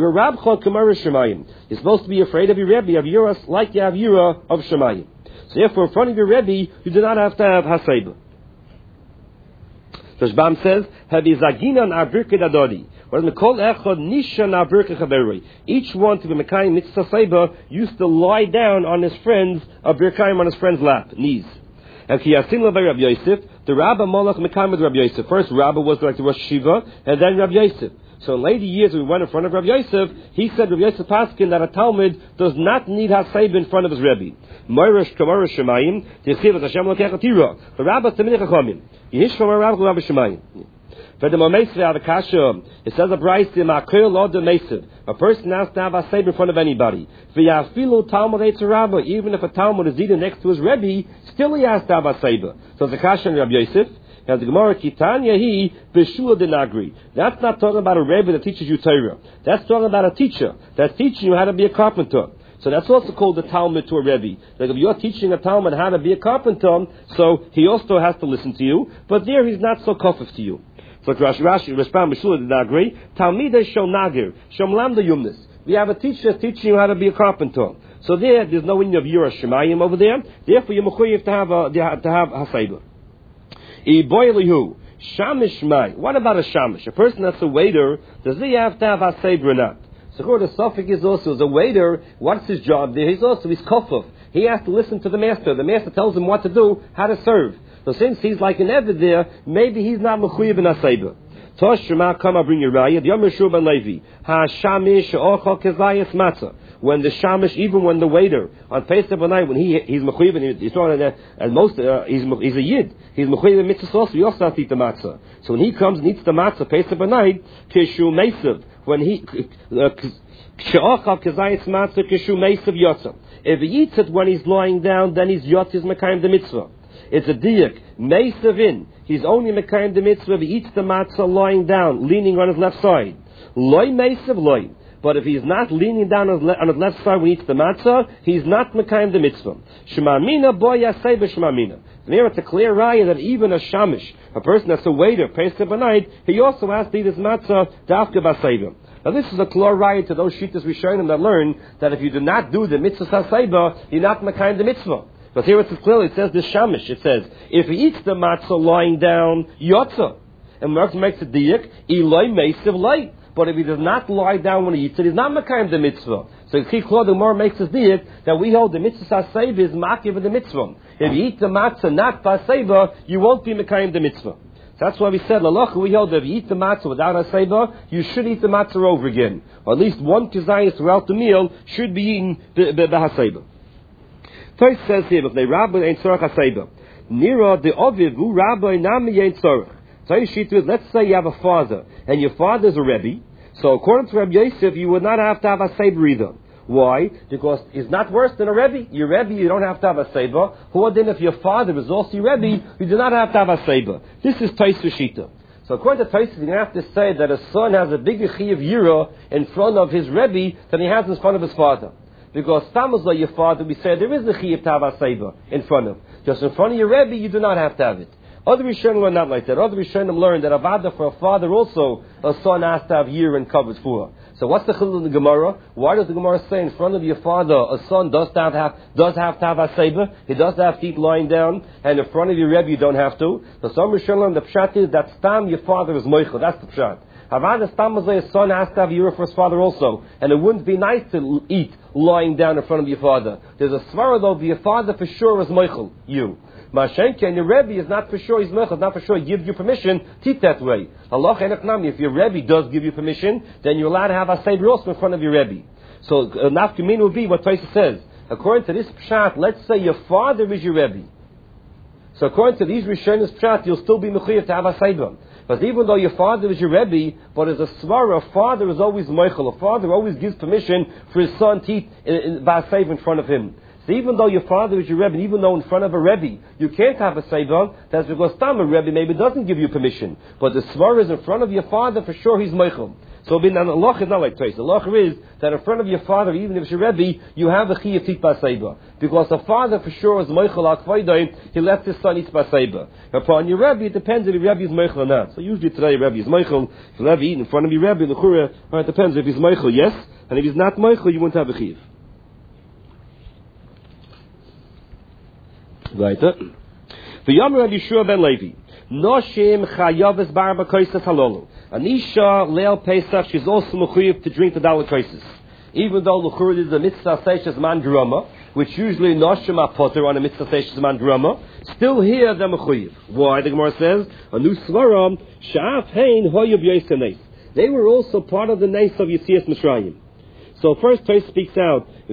You're supposed to be afraid of your Rebbe, of Yuras, like you have Yura of Shemayim. So therefore, in front of your Rebbe, you do not have to have Haseiba. So Shbam says, Havi zaginan arbirke dadodi. Each one to be Mekayim Mitzvah Seiba used to lie down on his friend's a birkayim on his friend's lap, knees. And Kiyasim Lavei Rabbi Yosef, the Rabbi Molech Mekayim with Rabbi Yosef. First Rabbi was like the Rosh Shiva, and then Rabbi Yosef. So in later years when we went in front of Rabbi Yosef, he said Rabbi Yosef Paskin that a Talmud does not need Haseiba in front of his Rebbe. Moirish Kamara Shemayim, Yesiv Hashem Lokechatira. The Rabbi Tamini Chachamim. Yehish Kamara Rabbi Rabbi Shemayim. For the Momesri Avakasha, it says a price in Makir Lord the Mesiv. A person has to have a saber in front of anybody. V'yafilu Talmud Eitzarabba, even if a Talmud is eating next to his Rebbe, still he has to have a saber. So the Kasha and Rabbi Yosef, and the Gemara Kitanya he Beshua Denagri. That's not talking about a Rebbe that teaches you Torah. That's talking about a teacher that's teaching you how to be a carpenter. So that's also called the Talmud to a Rebbe. Like if you're teaching a Talmud how to be a carpenter, so he also has to listen to you, but there he's not so kofif to you. So Rashi Rashi respond Beshula Denagri, Talmidei Shel Nagir, Shel Lamda Yumnis. We have a teacher that's teaching you how to be a carpenter. So there, there's no in of Yura Shemayim over there. Therefore, you're mechuyev to have a, to have Haseiba. Iboilihu, Shamish Mai. What about a Shamish? A person that's a waiter, does he have to have Haseiba or not? So the Suffolk is also, as a waiter, what's his job there? He's also, he's kofuf. He has to listen to the master. The master tells him what to do, how to serve. So since he's like an Eved there, maybe he's not mechuyev in Haseiba. Tosh Shema, come, I'll bring you raya. The Yom Yeshua ben Levi. Ha Shamish Ochal Kezayis Matzah. When the Shamish, even when the waiter on Pesach night, when he he's mechuyev, and he's talking uh, and most uh, he's he's a yid, he's mechuyev in mitzvah also. He also has to eat the matzah. So when he comes and eats the matzah Pesach night, kishu meisav. When he she'achal kezayis matzah kishu meisav yotza. If he eats it when he's lying down, then he's yotz is mekayim the mitzvah. It's a diyak meisav in. He's only mekayim the mitzvah if he eats the matzah lying down, leaning on his left side. Loy meisav loy. But if he's not leaning down on his, le- on his left side when he eats the matzah, he's not mekayim the mitzvah. Shemamina boy yasei b'shemamina. There it's a clear raya that even a shamish, a person that's a waiter, Pesach b'night, he also has to eat his matzah dafka b'seiba. Now this is a clear raya to those shittas we show them that learn that if you do not do the mitzvah saseiba, you're not mekayim the mitzvah. But here it's clearly, it says the shamish, it says, if he eats the matzah lying down, yotza. And Mark makes a diyak, Eloi meisav light. But if he does not lie down when he eats it, he's not makayim the mitzvah. So see, Claude, the more makes us diyak that we hold the mitzvah saseiba is makiv the mitzvah. If you eat the matzah not baseiba, you won't be makayim the mitzvah. So that's why we said, Lalacha, we hold that if you eat the matzah without haseiba, you should eat the matzah over again. Or at least one kizayis throughout the meal should be eaten b'haseiba. First says here, but the rabbi ain't tzorach haseiba. Nira the ovivu rabbi nami ain't tzorach. Let's say you have a father, and your father is a Rebbe. So according to Rabbi Yosef, you would not have to have a Seiba either. Why? Because it's not worse than a Rebbe. Your Rebbe, you don't have to have a Seiba. Who then if your father is also your Rebbe, you do not have to have a Seiba. This is Tosfos Shita. So according to Tosfos, you have to say that a son has a bigger Chi of Yira in front of his Rebbe than he has in front of his father. Because Tamazla, your father, we say there is a Chi to have a Seiba in front of. Just in front of your Rebbe, you do not have to have it. Other Rishonim learn not like that. Other Rishonim learn that avada for a father also, a son has to have year and covered for. So what's the chilul in the Gemara? Why does the Gemara say in front of your father, a son does have, have does have to have a seiba, he does have to eat lying down, and in front of your Rebbe you don't have to? So some Rishonim learn the pshat is that stam your father is moichel. That's the pshat. Avada stam is a son has to have year for his father also, and it wouldn't be nice to eat lying down in front of your father. There's a svara though, your father for sure is moichel, you. Mashenke and your Rebbe is not for sure, he's mechad, not for sure he gives you permission to eat that way. Allah enaknami, if your Rebbe does give you permission, then you're allowed to have a seiber also in front of your Rebbe. So uh, nafkamin will be what Tosfos says. According to this pshat, let's say your father is your Rebbe. So according to these Rishonim pshat, you'll still be mechuyev to have a seiber. But even though your father is your Rebbe, but as a svara, a father is always meichel. A father always gives permission for his son to eat in, in, by a seiber in front of him. So even though your father is your Rebbe, and even though in front of a Rebbe you can't have a Seiba, that's because Tam a Rebbe maybe doesn't give you permission. But the Svar is in front of your father, for sure he's Meichel. So bin an Allah is not like Tosfos. Allah is that in front of your father, even if it's your Rebbe, you have a Chiyuv Tit Baseiba. Because the father for sure is Meichel Akvaydaim, he left his son eat Baseiba. Upon your Rebbe, it depends if your Rebbe is Meichel or not. So usually today your Rebbe is Meichel. If your Rebbe eat in front of your Rebbe, the Chura, well, it depends if he's Meichel, yes. And if he's not Meichel, you won't have a Chiyuv. Weiter. The Yom Rabbi Yeshua ben Levi. Noshim chayav es barba koisas halolu. Anisha leil Pesach, she's also mechuyev to drink the dalit koisas. Even though l'chur is a mitzvah seishes man drama, which usually noshim apoter on a mitzvah seishes man drama, still here they're mechuyev. Why? The Gemara says, Anu svaram sha'af hein hoyev yosenes. They were also part of the nace of Yetzias Mitzrayim. So first Tosfos speaks out